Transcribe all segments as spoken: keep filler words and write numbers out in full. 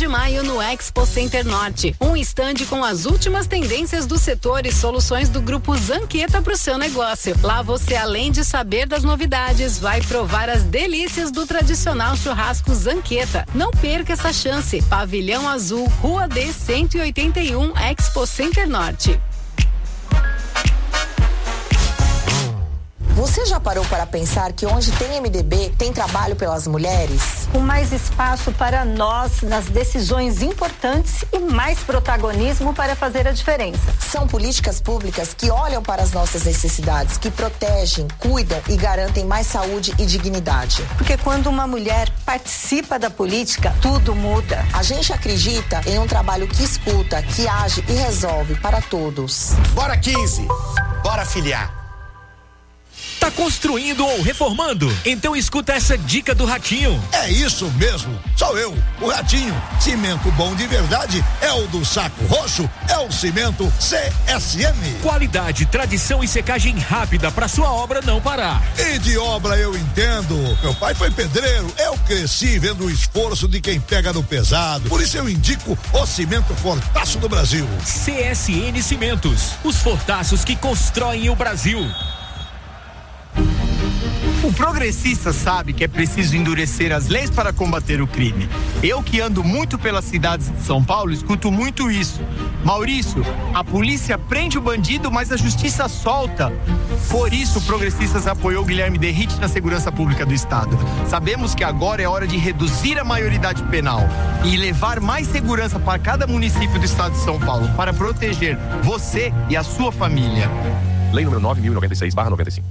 de maio no Expo Center Norte. Um estande com as últimas tendências do setor e soluções do Grupo Zanqueta para o seu negócio. Lá você, além de saber das novidades, vai provar as delícias do tradicional churrasco Zanqueta. Não perca essa chance. Pavilhão Azul, Rua D cento e oitenta e um, Expo Center Norte. Você já parou para pensar que onde tem M D B, tem trabalho pelas mulheres? Com mais espaço para nós nas decisões importantes e mais protagonismo para fazer a diferença. São políticas públicas que olham para as nossas necessidades, que protegem, cuidam e garantem mais saúde e dignidade. Porque quando uma mulher participa da política, tudo muda. A gente acredita em um trabalho que escuta, que age e resolve para todos. Bora quinze! Bora filiar! Tá construindo ou reformando? Então escuta essa dica do Ratinho. É isso mesmo, sou eu, o Ratinho. Cimento bom de verdade é o do Saco Roxo, é o Cimento C S M. Qualidade, tradição e secagem rápida para sua obra não parar. E de obra eu entendo. Meu pai foi pedreiro, eu cresci vendo o esforço de quem pega no pesado. Por isso eu indico o Cimento Fortaço do Brasil. C S N Cimentos, os fortaços que constroem o Brasil. O progressista sabe que é preciso endurecer as leis para combater o crime. Eu que ando muito pelas cidades de São Paulo, escuto muito isso. Maurício, a polícia prende o bandido, mas a justiça solta. Por isso, o Progressistas apoiou Guilherme Derrite na segurança pública do estado. Sabemos que agora é hora de reduzir a maioridade penal e levar mais segurança para cada município do estado de São Paulo, para proteger você e a sua família. Lei número nove mil e noventa e seis barra noventa e cinco.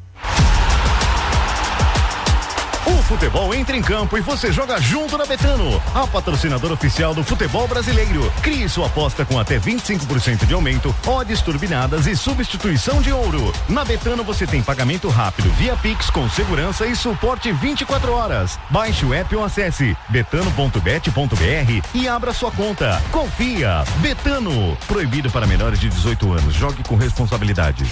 O futebol entra em campo e você joga junto na Betano, a patrocinadora oficial do futebol brasileiro. Crie sua aposta com até vinte e cinco por cento de aumento, odds turbinadas e substituição de ouro. Na Betano você tem pagamento rápido via Pix com segurança e suporte vinte e quatro horas. Baixe o app ou acesse betano ponto bet ponto br e abra sua conta. Confia. Betano. Proibido para menores de dezoito anos. Jogue com responsabilidade.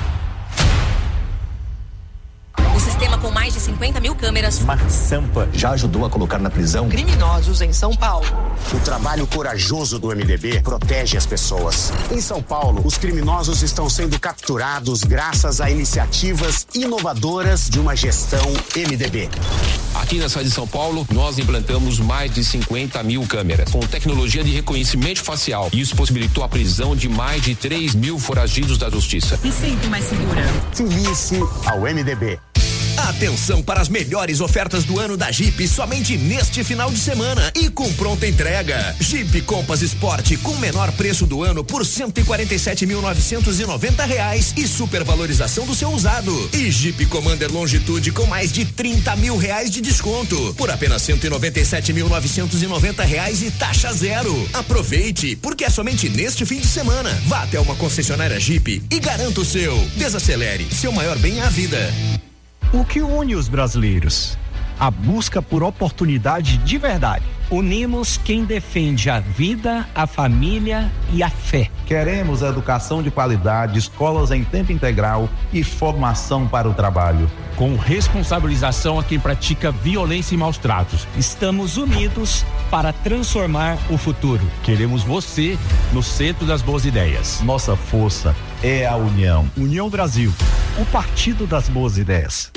O sistema com mais de cinquenta mil câmeras. Mark Sampa já ajudou a colocar na prisão criminosos em São Paulo. O trabalho corajoso do M D B protege as pessoas. Em São Paulo, os criminosos estão sendo capturados graças a iniciativas inovadoras de uma gestão M D B. Aqui na cidade de São Paulo, nós implantamos mais de cinquenta mil câmeras com tecnologia de reconhecimento facial. Isso possibilitou a prisão de mais de três mil foragidos da justiça. E sempre mais segura. Filie-se ao M D B. Atenção para as melhores ofertas do ano da Jeep somente neste final de semana e com pronta entrega. Jeep Compass Sport com menor preço do ano por cento e quarenta e sete mil novecentos e noventa reais e supervalorização do seu usado. E Jeep Commander Longitude com mais de trinta mil reais de desconto por apenas cento e noventa e sete mil novecentos e noventa reais e taxa zero. Aproveite, porque é somente neste fim de semana. Vá até uma concessionária Jeep e garanta o seu. Desacelere, seu maior bem é a vida. O que une os brasileiros? A busca por oportunidade de verdade. Unimos quem defende a vida, a família e a fé. Queremos educação de qualidade, escolas em tempo integral e formação para o trabalho. Com responsabilização a quem pratica violência e maus tratos. Estamos unidos para transformar o futuro. Queremos você no centro das boas ideias. Nossa força é a união. União Brasil, o partido das boas ideias.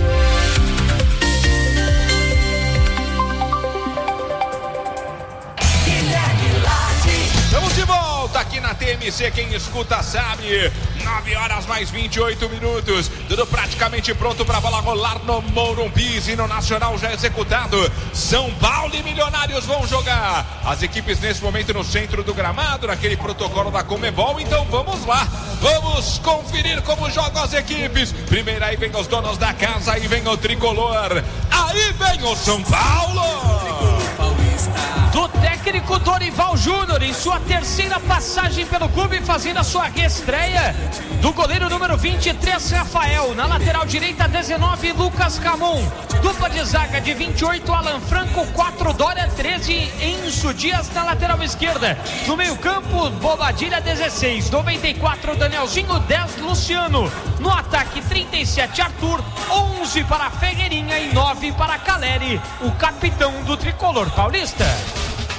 Estamos de volta aqui na T M C, quem escuta sabe, nove horas mais vinte e oito minutos, tudo praticamente pronto para a bola rolar no Morumbi e no Nacional já executado. São Paulo e Milionários vão jogar, as equipes nesse momento no centro do gramado, naquele protocolo da Conmebol, então vamos lá, vamos conferir como jogam as equipes. Primeiro aí vem os donos da casa, aí vem o Tricolor, aí vem o São Paulo. Do técnico Dorival Júnior, em sua terceira passagem pelo clube, fazendo a sua reestreia. Do goleiro número vinte e três, Rafael. Na lateral direita, dezenove, Lucas Camon. Dupla de zaga de vinte e oito, Alan Franco. quatro, Dória. treze, Enzo Dias na lateral esquerda. No meio campo, Bobadilha, dezesseis. noventa e quatro, Danielzinho. dez, Luciano. No ataque, trinta e sete, Arthur. onze para Ferreirinha e nove para Caleri, o capitão do Tricolor paulista.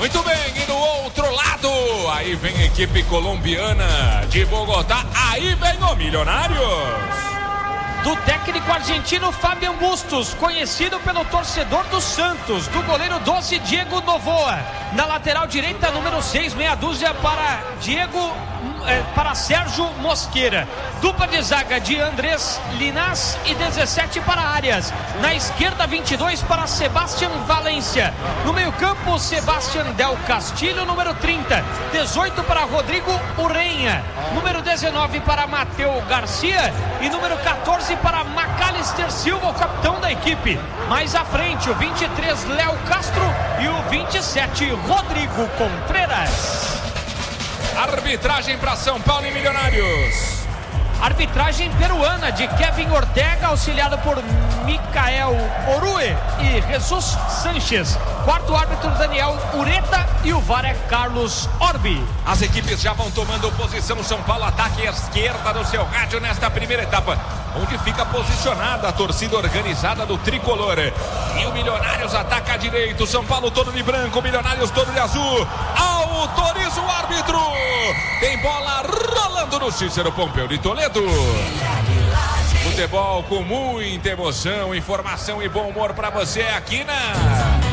Muito bem, e do outro lado, aí vem a equipe colombiana de Bogotá, aí vem o Milionários. Do técnico argentino Fabián Bustos, conhecido pelo torcedor do Santos, do goleiro doze Diego Novoa. Na lateral direita, número seis, meia dúzia para Diego, eh, para Sérgio Mosqueira. Dupla de zaga de Andrés Linás e dezessete para Arias. Na esquerda, vinte e dois para Sebastián Valência. No meio campo, Sebastián Del Castillo, número trinta. dezoito para Rodrigo Urrenha. Número dezenove para Mateu Garcia. E número quatorze para Macalister Silva, o capitão da equipe. Mais à frente, o vinte e três, Léo Castro, e o vinte e sete, Rodrigo Contreras. Arbitragem para São Paulo e Milionários. Arbitragem peruana de Kevin Ortega, auxiliado por Micael Orue e Jesus Sanches. Quarto árbitro, Daniel Ureta, e o V A R é Carlos Orbi. As equipes já vão tomando posição. São Paulo ataque à esquerda do seu rádio nesta primeira etapa, onde fica posicionada a torcida organizada do Tricolor. E o Milionários ataca à direita. São Paulo todo de branco, Milionários todo de azul. Autoriza o árbitro. Tem bola rolando no Cícero Pompeu de Toledo. Futebol com muita emoção, informação e bom humor para você aqui na...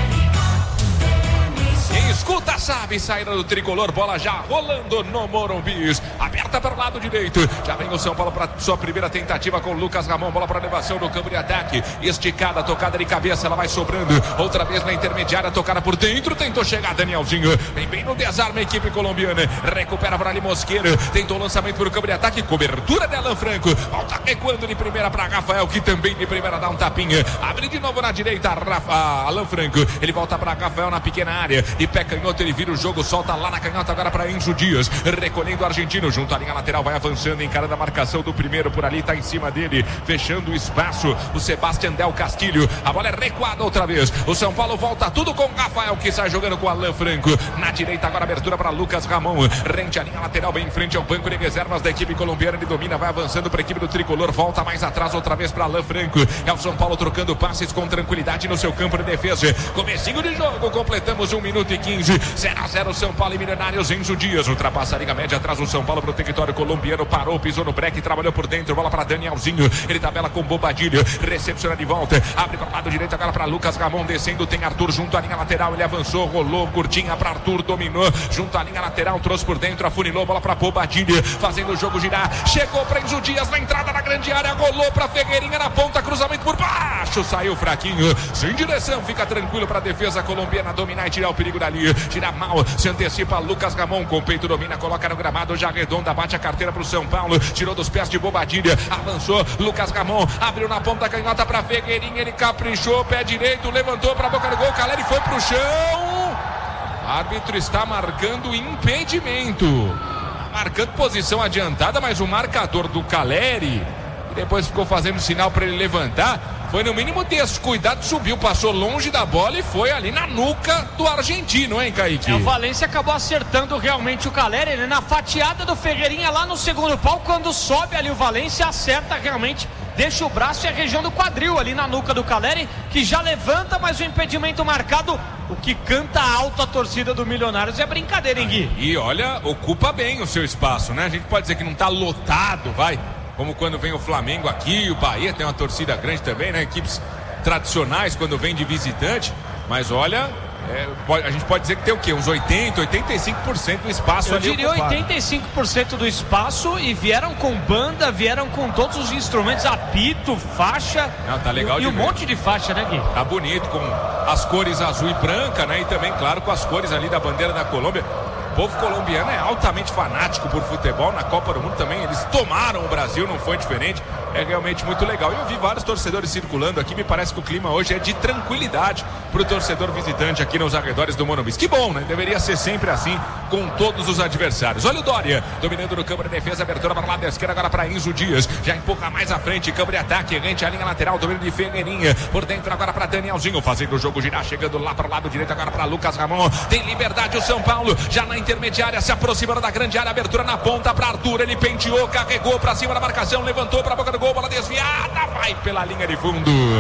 Quem escuta sabe, saída do Tricolor, bola já rolando no Morumbi, aberta para o lado direito, já vem o São Paulo para sua primeira tentativa com o Lucas Ramon, bola para elevação no campo de ataque, esticada, tocada de cabeça, ela vai sobrando, outra vez na intermediária, tocada por dentro, tentou chegar Danielzinho, vem bem no desarme a equipe colombiana, recupera para ali Mosqueira, tentou o lançamento para o campo de ataque, cobertura de Alan Franco, volta recuando de primeira para Rafael, que também de primeira dá um tapinha, abre de novo na direita, Rafa, Alan Franco, ele volta para Rafael na pequena área, de pé canhoto, ele vira o jogo, solta lá na canhota agora para Enzo Dias, recolhendo o argentino, junto à linha lateral, vai avançando, encarando a marcação do primeiro por ali, tá em cima dele, fechando o espaço, o Sebastián Del Castillo, a bola é recuada outra vez, o São Paulo volta tudo com Rafael, que sai jogando com o Alan Franco, na direita agora abertura para Lucas Ramon, rente à linha lateral, bem em frente ao banco de reservas da equipe colombiana, ele domina, vai avançando para a equipe do Tricolor, volta mais atrás outra vez para Alan Franco, é o São Paulo trocando passes com tranquilidade no seu campo de defesa, comecinho de jogo, completamos um minuto e quinze, zero a zero São Paulo e Milionários. Enzo Dias ultrapassa a liga média atrás do São Paulo para o território colombiano, parou, pisou no breque, trabalhou por dentro, bola para Danielzinho, ele tabela com Bobadilha, recepciona de volta, abre para o lado direito agora para Lucas Ramon, descendo, tem Arthur junto à linha lateral, ele avançou, rolou, curtinha para Arthur, dominou, junto à linha lateral, trouxe por dentro, afunilou, bola para Bobadilha, fazendo o jogo girar, chegou para Enzo Dias na entrada da grande área, rolou para Ferreirinha na ponta, cruzamento por baixo, saiu fraquinho, sem direção, fica tranquilo para a defesa colombiana dominar e tirar o perigo dali, tira mal, se antecipa Lucas Ramon, com o peito domina, coloca no gramado, já arredonda, bate a carteira pro São Paulo, tirou dos pés de Bobadilha, avançou, Lucas Ramon, abriu na ponta canhota pra Ferreirinha, ele caprichou, pé direito, levantou pra boca do gol, Caleri foi pro chão, árbitro está marcando impedimento, marcando posição adiantada, mas o marcador do Caleri, depois ficou fazendo sinal para ele levantar, foi no mínimo descuidado, subiu, passou longe da bola e foi ali na nuca do argentino, hein, Kaique? É, o Valência acabou acertando realmente o Caleri, né? Na fatiada do Ferreirinha lá no segundo pau, quando sobe ali o Valência, acerta realmente, deixa o braço e a região do quadril ali na nuca do Caleri, que já levanta, mas o impedimento marcado, o que canta alto a torcida do Milionários é brincadeira, hein, Gui? E olha, ocupa bem o seu espaço, né? A gente pode dizer que não tá lotado, vai, como quando vem o Flamengo aqui, o Bahia tem uma torcida grande também, né? Equipes tradicionais quando vem de visitante, mas olha, é, pode, a gente pode dizer que tem o quê? Uns oitenta, oitenta e cinco por cento do espaço Eu ali diria ocupado. oitenta e cinco por cento do espaço, e vieram com banda, vieram com todos os instrumentos, apito, faixa. Não, tá legal e, de e um ver. monte de faixa, né, Gui? Tá bonito, com as cores azul e branca, né? E também, claro, com as cores ali da bandeira da Colômbia. O povo colombiano é altamente fanático por futebol. Na Copa do Mundo também eles tomaram o Brasil, não foi diferente. É realmente muito legal. E eu vi vários torcedores circulando aqui. Me parece que o clima hoje é de tranquilidade para o torcedor visitante aqui nos arredores do Morumbi. Que bom, né? Deveria ser sempre assim com todos os adversários. Olha o Dória dominando no campo de defesa, abertura para o lado da esquerda agora para Enzo Dias. Já empurra mais à frente, campo de ataque, rente a linha lateral, domínio de Ferreirinha. Por dentro agora para Danielzinho, fazendo o jogo girar, chegando lá para o lado direito agora para Lucas Ramon. Tem liberdade o São Paulo, já na intermediária, se aproximando da grande área, abertura na ponta para Arthur, ele penteou, carregou para cima da marcação, levantou para a boca do gol, bola desviada, vai pela linha de fundo.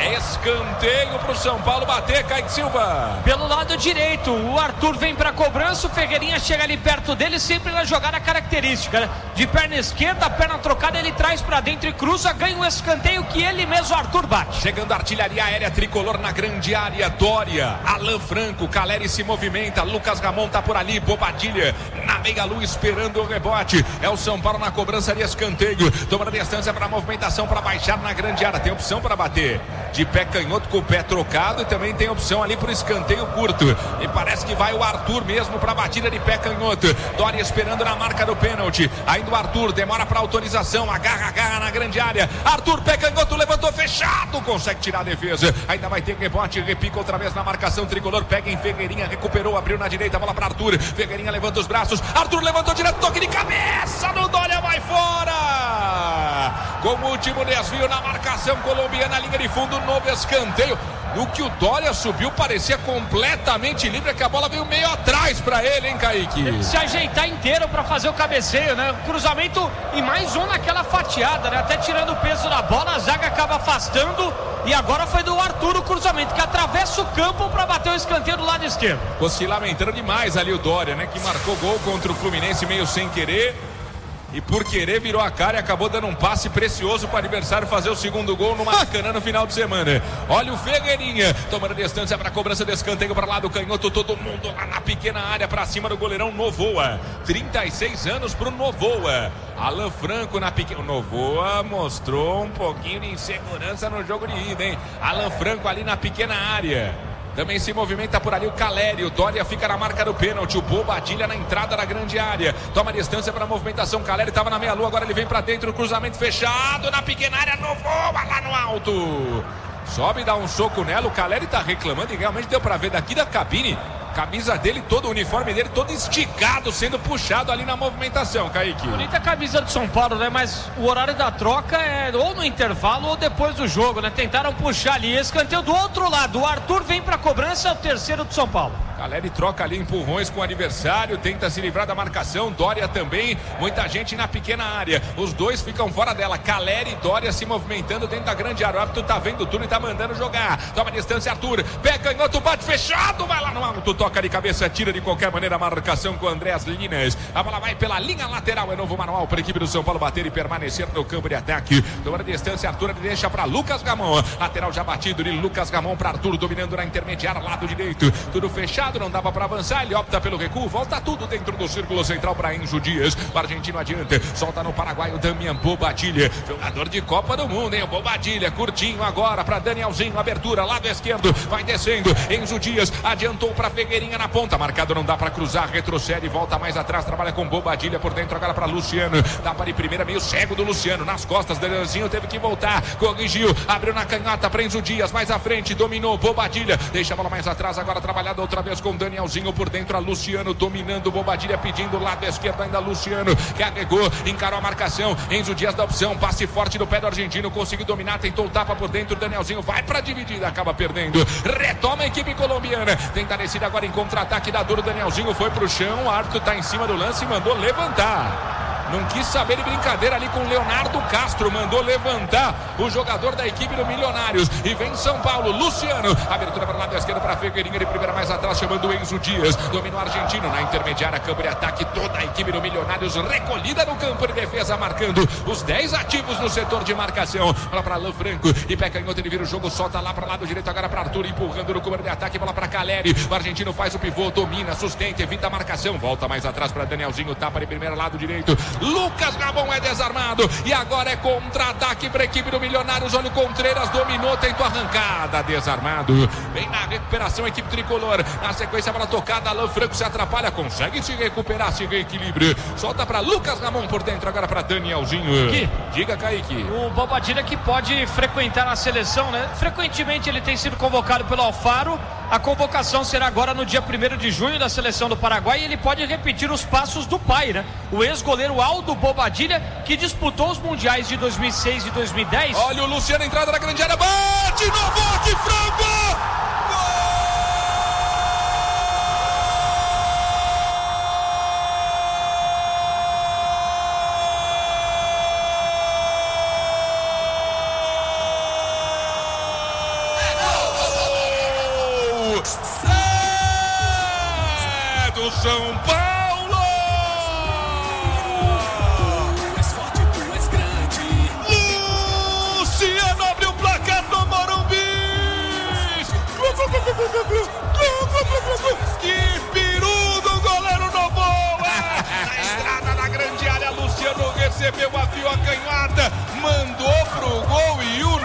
É escanteio pro São Paulo bater, Kaique Silva. Pelo lado direito, o Arthur vem pra cobrança, o Ferreirinha chega ali perto dele, sempre na jogada característica, né? De perna esquerda, perna trocada, ele traz pra dentro e cruza, ganha um escanteio que ele mesmo, Arthur, bate. Chegando a artilharia aérea tricolor na grande área, Dória, Alan Franco, Caleri se movimenta, Lucas Ramon tá por ali, Bobadilha na meia-lua esperando o rebote. É o São Paulo na cobrança de escanteio, tomando distância pra movimentação, pra baixar na grande área, tem opção pra bater de pé canhoto com o pé trocado e também tem opção ali pro escanteio curto. E parece que vai o Arthur mesmo pra batida de pé canhoto. Dória esperando na marca do pênalti. Ainda o Arthur demora pra autorização. Agarra, agarra na grande área. Arthur, pé canhoto, levantou fechado. Consegue tirar a defesa. Ainda vai ter rebote. Repica outra vez na marcação tricolor. Pega em Ferreirinha, recuperou, abriu na direita. Bola pra Arthur. Ferreirinha levanta os braços. Arthur levantou direto, toque de cabeça do Dória, vai fora. Como último desvio na marcação colombiana, linha de fundo, novo escanteio. No que o Dória subiu, parecia completamente livre, que a bola veio meio atrás pra ele, hein, Kaique? Ele se ajeitar inteiro pra fazer o cabeceio, né? Cruzamento e mais um naquela fatiada, né? Até tirando o peso da bola, a zaga acaba afastando e agora foi do Arthur o cruzamento, que atravessa o campo pra bater o escanteio do lado esquerdo. Ficou se lamentando demais ali o Dória, né? Que marcou gol contra o Fluminense meio sem querer. E por querer virou a cara e acabou dando um passe precioso para o adversário fazer o segundo gol no Maracanã no final de semana. Olha o Ferreirinha tomando distância para a cobrança de escanteio para lá do canhoto. Todo mundo lá na pequena área para cima do goleirão Novoa. trinta e seis anos para o Novoa. Alan Franco na pequena. O Novoa mostrou um pouquinho de insegurança no jogo de ida, hein? Alan Franco ali na pequena área. Também se movimenta por ali o Caleri. O Dória fica na marca do pênalti. O Bobadilha na entrada da grande área. Toma distância para a movimentação. Caleri estava na meia-lua. Agora ele vem para dentro. Cruzamento fechado na pequena área. Novoa lá no alto. Sobe e dá um soco nela. O Caleri está reclamando e realmente deu para ver daqui da cabine. Camisa dele, todo o uniforme dele, todo esticado, sendo puxado ali na movimentação, Kaique. Bonita camisa do São Paulo, né? Mas o horário da troca é ou no intervalo ou depois do jogo, né? Tentaram puxar ali, escanteio do outro lado. O Arthur vem pra cobrança, é o terceiro do São Paulo. Caleri troca ali empurrões com o adversário, tenta se livrar da marcação. Dória também, muita gente na pequena área. Os dois ficam fora dela. Caleri e Dória se movimentando dentro da grande área. O árbitro tá vendo tudo e tá mandando jogar. Toma distância, Arthur. Pega canhoto, bate fechado, vai lá no alto. Toca de cabeça, tira de qualquer maneira a marcação com o Andrés Linas. A bola vai pela linha lateral. É novo manual para a equipe do São Paulo bater e permanecer no campo de ataque. Toma distância, Arthur deixa para Lucas Gamon. Lateral já batido de Lucas Gamon para Arthur, dominando na intermediária, lado direito. Tudo fechado, não dava para avançar. Ele opta pelo recuo, volta tudo dentro do círculo central para Enzo Dias. O argentino adianta, solta no Paraguai o Damian Bobadilha. Jogador de Copa do Mundo, hein? O Bobadilha, curtinho agora para Danielzinho. Abertura, lado esquerdo, vai descendo. Enzo Dias adiantou para Ferreirinha na ponta, marcado, não dá para cruzar, retrocede, volta mais atrás, trabalha com Bobadilha por dentro agora para Luciano, dá para ir primeira, meio cego do Luciano, nas costas, Danielzinho teve que voltar, corrigiu, abriu na canhota, prende o Dias, mais à frente, dominou, Bobadilha, deixa a bola mais atrás, agora trabalhada outra vez com Danielzinho por dentro, a Luciano dominando, Bobadilha pedindo o lado esquerdo, ainda Luciano, carregou, encarou a marcação, Enzo Dias da opção, passe forte no pé do argentino, conseguiu dominar, tentou o tapa por dentro, Danielzinho vai para dividida, acaba perdendo, retoma a equipe colombiana, tenta descer agora em contra-ataque da duro, Danielzinho foi pro chão, o árbitro tá em cima do lance e mandou levantar. Não quis saber de brincadeira ali com Leonardo Castro, mandou levantar o jogador da equipe do Milionários. E vem São Paulo, Luciano, abertura para o lado esquerdo para Ferreirinha, de primeira mais atrás, chamando o Enzo Dias, domina o argentino na intermediária, campo de ataque, toda a equipe do Milionários recolhida no campo de defesa, marcando os dez ativos no setor de marcação. Bola para Alan Franco, e pé canhoto, ele vira o jogo, solta lá para o lado direito, agora para Arthur, empurrando no campo de ataque, bola para Caleri, o argentino faz o pivô, domina, sustenta, evita a marcação, volta mais atrás para Danielzinho, tapa de primeira, lado direito, Lucas Ramon é desarmado e agora é contra-ataque para a equipe do Milionários. Olha o Contreiras, dominou, tentou arrancada, desarmado, vem na recuperação a equipe tricolor, na sequência a bola tocada, Alan Franco se atrapalha, consegue se recuperar, se reequilibra, solta para Lucas Ramon por dentro, agora para Danielzinho. Aqui. Diga, Kaique. O Bobadilha que pode frequentar a seleção, né? Frequentemente ele tem sido convocado pelo Alfaro. A convocação será agora no dia primeiro de junho da seleção do Paraguai e ele pode repetir os passos do pai, né? O ex-goleiro Aldo Bobadilha, que disputou os mundiais de dois mil e seis e dois mil e dez. Olha o Luciano, entrada na grande área, bate no bote, frango! é do São Paulo! Mais forte, tu és grande. Luciano abriu o placar no Morumbi! Que peru do goleiro Novoa! Na estrada da grande área, Luciano recebeu a fio a canhota, mandou pro gol e o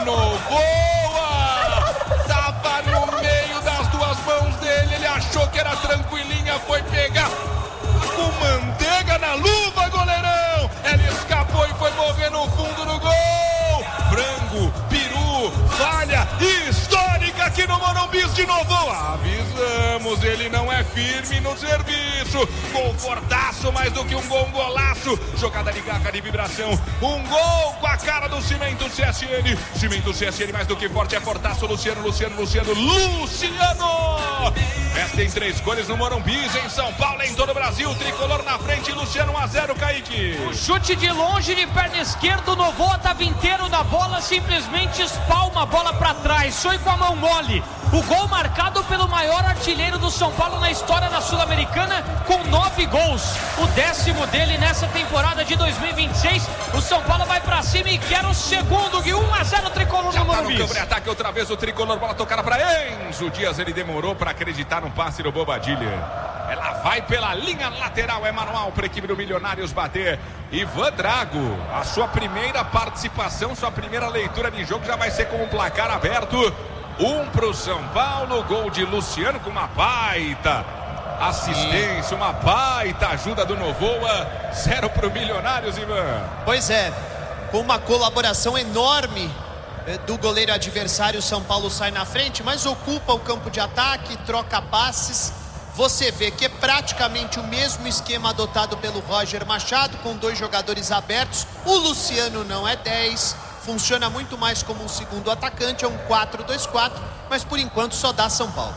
Novoa tava no meio das duas mãos dele, ele achou que era tranquilinha, foi pegar com manteiga na luva, goleirão! Ele escapou e foi morrer no fundo do gol! Frango, peru, falha histórica aqui no Morumbi de Novoa. Avisamos, ele não é firme no serviço. Confortaço, mais do que um gol, um golaço. Jogada de garra, de vibração. Um gol com a cara do Cimento C S N. Cimento C S N, mais do que forte, é fortaço. Luciano, Luciano, Luciano, Luciano! Festa em três cores no Morumbi, em São Paulo, em todo o Brasil. Tricolor na frente, Luciano um a zero, Kaique. O chute de longe de perna esquerda, o Novoa estava inteiro na bola, simplesmente espalma a bola para trás. Foi com a mão mole. O gol marcado pelo maior artilheiro do São Paulo na história da Sul-Americana, com nove gols. O décimo dele nessa temporada de dois mil e vinte e seis. O São Paulo vai pra cima e quer o segundo, de um a zero Tricolor no Morumbi. Já tá no campo de ataque outra vez o Tricolor, bola tocada para Enzo Dias. Ele demorou para acreditar no passe do Bobadilha. Ela vai pela linha lateral, é manual para a equipe do Milionários bater. Ivan Drago, a sua primeira participação, sua primeira leitura de jogo já vai ser com o placar aberto. Um pro São Paulo, gol de Luciano com uma baita assistência, uma baita ajuda do Novoa. Zero pro Milionários, Ivan. Pois é, com uma colaboração enorme do goleiro adversário, o São Paulo sai na frente, mas ocupa o campo de ataque, troca passes. Você vê que é praticamente o mesmo esquema adotado pelo Roger Machado, com dois jogadores abertos. O Luciano não é dez, funciona muito mais como um segundo atacante, é um quatro dois quatro, mas por enquanto só dá São Paulo.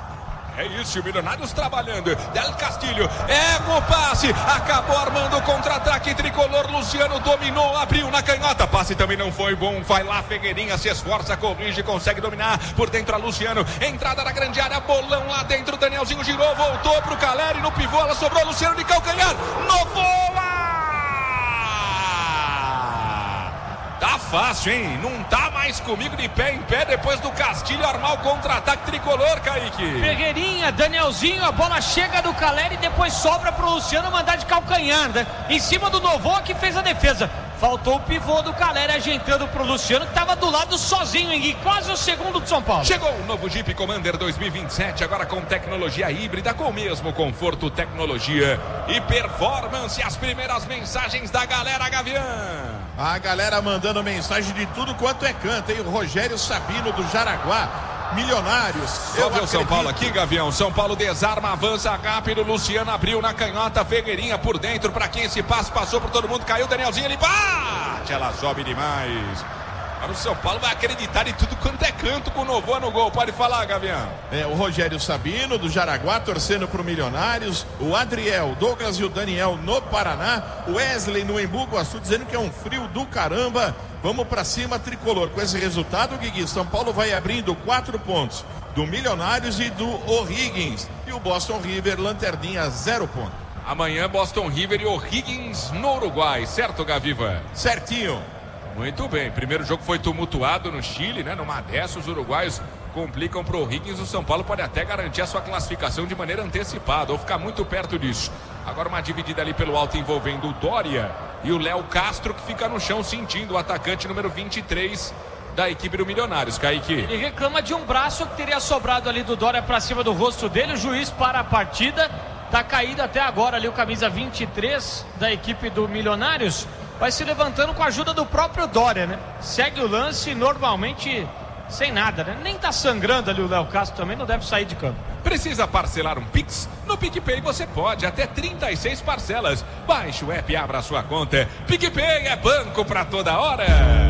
É isso, o Milionários trabalhando. Del Castilho, é o passe, acabou armando o contra-ataque Tricolor. Luciano dominou, abriu na canhota, passe também não foi bom. Vai lá, Figueirinha se esforça, corrige, consegue dominar. Por dentro a Luciano, entrada na grande área, bolão lá dentro. Danielzinho girou, voltou pro Caleri, no pivô, ela sobrou. Luciano de calcanhar, Novoa! Tá fácil, hein? Não tá mais comigo de pé em pé depois do Castilho armar o contra-ataque Tricolor, Kaique. Ferreirinha, Danielzinho, a bola chega do Caleri e depois sobra pro Luciano mandar de calcanhar, né? Em cima do Novoa que fez a defesa. Faltou o pivô do Caleri ajeitando pro Luciano, que tava do lado sozinho, em quase o segundo de São Paulo. Chegou o novo Jeep Commander dois mil e vinte e sete, agora com tecnologia híbrida, com o mesmo conforto, tecnologia e performance. As primeiras mensagens da galera, Gavião. A galera mandando mensagem de tudo quanto é canto, hein? O Rogério Sabino do Jaraguá. Milionários. Só ver o São Paulo aqui, Gavião. São Paulo desarma, avança rápido. Luciano abriu na canhota, Figueirinha por dentro. Pra quem esse passe passou por todo mundo, caiu. Danielzinho, ele bate. Ela sobe demais. Agora o São Paulo vai acreditar em tudo quanto é canto com o Novoa no gol. Pode falar, Gavião. É, o Rogério Sabino do Jaraguá torcendo pro Milionários. O Adriel, Douglas e o Daniel no Paraná. O Wesley no Embu Guaçu dizendo que é um frio do caramba. Vamos pra cima, Tricolor. Com esse resultado, Guigui, São Paulo vai abrindo quatro pontos do Milionários e do O'Higgins. E o Boston River, lanterninha, zero ponto. Amanhã, Boston River e O'Higgins no Uruguai. Certo, Gaviva? Certinho. Muito bem, primeiro jogo foi tumultuado no Chile, né? Numa dessas, os uruguaios complicam pro O'Higgins. O São Paulo pode até garantir a sua classificação de maneira antecipada ou ficar muito perto disso. Agora uma dividida ali pelo alto envolvendo o Dória e o Léo Castro, que fica no chão sentindo o atacante número vinte e três da equipe do Milionários, Kaique. Ele reclama de um braço que teria sobrado ali do Dória pra cima do rosto dele. O juiz para a partida. Tá caído até agora ali o camisa vinte e três da equipe do Milionários. Vai se levantando com a ajuda do próprio Dória, né? Segue o lance normalmente sem nada, né? Nem tá sangrando ali o Léo Castro, também não deve sair de campo. Precisa parcelar um Pix? No PicPay você pode, até trinta e seis parcelas. Baixe o app e abra a sua conta. PicPay é banco pra toda hora.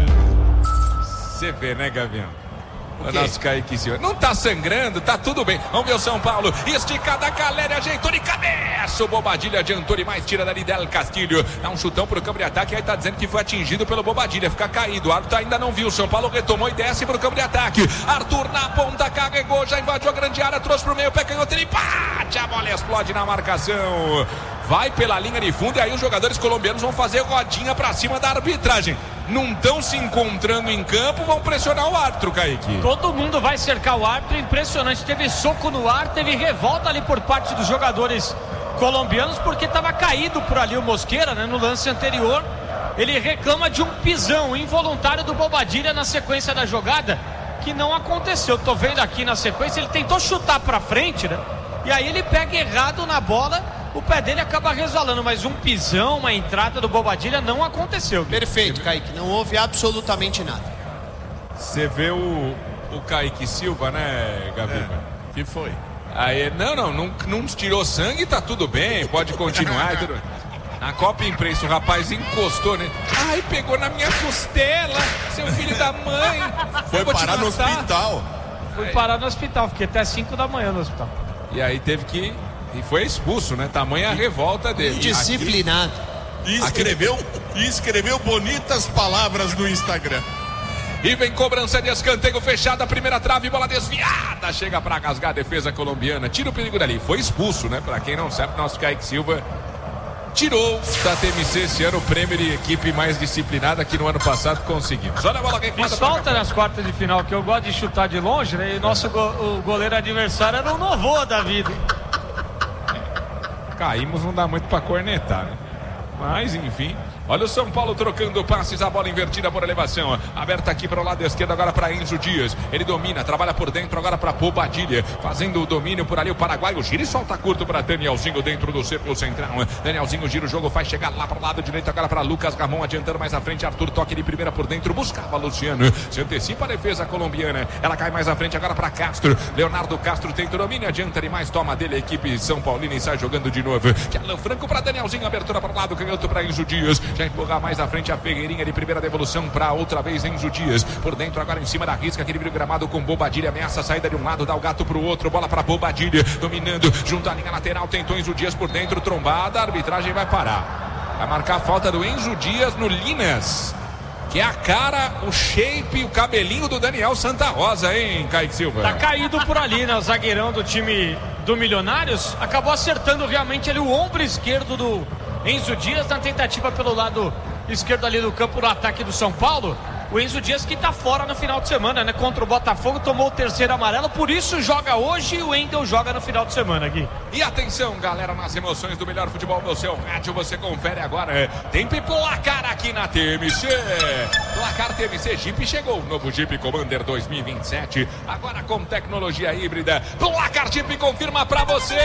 Você vê, né, Gavião? O nosso Kaique Silva. Não tá sangrando, tá tudo bem. Vamos ver o São Paulo. Esticada, Caleri ajeitou de cabeça. passa o Bobadilha, adiantou demais, tira dali Del Castilho, dá um chutão pro campo de ataque, aí tá dizendo que foi atingido pelo Bobadilha, fica caído, o árbitro ainda não viu, São Paulo retomou e desce pro campo de ataque, Arthur na ponta, carregou, já invadiu a grande área, trouxe pro meio, pé canhoto, ele bate, a bola explode na marcação, vai pela linha de fundo e aí os jogadores colombianos vão fazer rodinha pra cima da arbitragem. Não estão se encontrando em campo, vão pressionar o árbitro, Kaique. Todo mundo vai cercar o árbitro, impressionante. Teve soco no ar, teve revolta ali por parte dos jogadores colombianos, porque estava caído por ali o Mosquera, né, no lance anterior. Ele reclama de um pisão involuntário do Bobadilha na sequência da jogada, que não aconteceu. Tô vendo aqui na sequência, ele tentou chutar pra frente, né? E aí ele pega errado na bola, o pé dele acaba resvalando, mas um pisão, uma entrada do Bobadilha não aconteceu. Perfeito, Kaique, não houve absolutamente nada. Você vê o, o Kaique Silva, né, Gabi? É, que foi? Aí, não, não, não, não tirou sangue, tá tudo bem, pode continuar. tudo... Na Copa Imprensa o rapaz encostou, né? Ai, pegou na minha costela, seu filho da mãe. Foi parar no hospital. Fui parar no hospital, fiquei até cinco da manhã no hospital. E aí teve que... E foi expulso, né? Tamanha a revolta dele. Indisciplinado. E escreveu, e escreveu bonitas palavras no Instagram. E vem cobrança de escanteio fechada, primeira trave, bola desviada. Chega pra rasgar a defesa colombiana. Tira o perigo dali. Foi expulso, né? Pra quem não sabe, nosso Kaique Silva tirou da T M C esse ano o prêmio de equipe mais disciplinada que no ano passado conseguimos. Olha a bola que Fiz falta nas quartas de final, que eu gosto de chutar de longe, né? E nosso go o goleiro adversário era o Novoa da vida. Caímos, não dá muito pra cornetar, né? Mas, enfim... Olha o São Paulo trocando passes, a bola invertida por elevação. Aberta aqui para o lado esquerdo, agora para Enzo Dias. Ele domina, trabalha por dentro, agora para Bobadilha. Fazendo o domínio por ali, o paraguaio gira e solta curto para Danielzinho dentro do círculo central. Danielzinho gira o jogo, faz chegar lá para o lado direito, agora para Lucas Ramon, adiantando mais à frente. Arthur toque de primeira por dentro, buscava Luciano. Se antecipa a defesa colombiana. Ela cai mais à frente, agora para Castro. Leonardo Castro tenta o domínio, adianta demais, toma dele a equipe São Paulina e sai jogando de novo. Alan Franco para Danielzinho, abertura para o lado, canhoto para Enzo Dias. Já empurra mais à frente a Ferreirinha de primeira devolução para outra vez Enzo Dias. Por dentro agora em cima da risca, aquele vídeo gramado com Bobadilha. Ameaça a saída de um lado, dá o gato pro outro. Bola para Bobadilha, dominando junto à linha lateral. Tentou Enzo Dias por dentro, trombada. A arbitragem vai parar. Vai marcar a falta do Enzo Dias no Linas, que é a cara, o shape, o cabelinho do Daniel Santa Rosa, hein, Kaique Silva? Tá caído por ali, né? O zagueirão do time do Milionários acabou acertando realmente ali o ombro esquerdo do Enzo Dias na tentativa pelo lado esquerdo ali do campo no ataque do São Paulo. O Enzo Dias que tá fora no final de semana, né? Contra o Botafogo, tomou o terceiro amarelo, por isso joga hoje e o Wendel joga no final de semana aqui. E atenção, galera, nas emoções do melhor futebol do seu rádio, você confere agora. Tempo e placar aqui na T M C. Placar T M C Jeep chegou. Novo Jeep Commander dois mil e vinte e sete. Agora com tecnologia híbrida. Placar Jeep confirma pra você.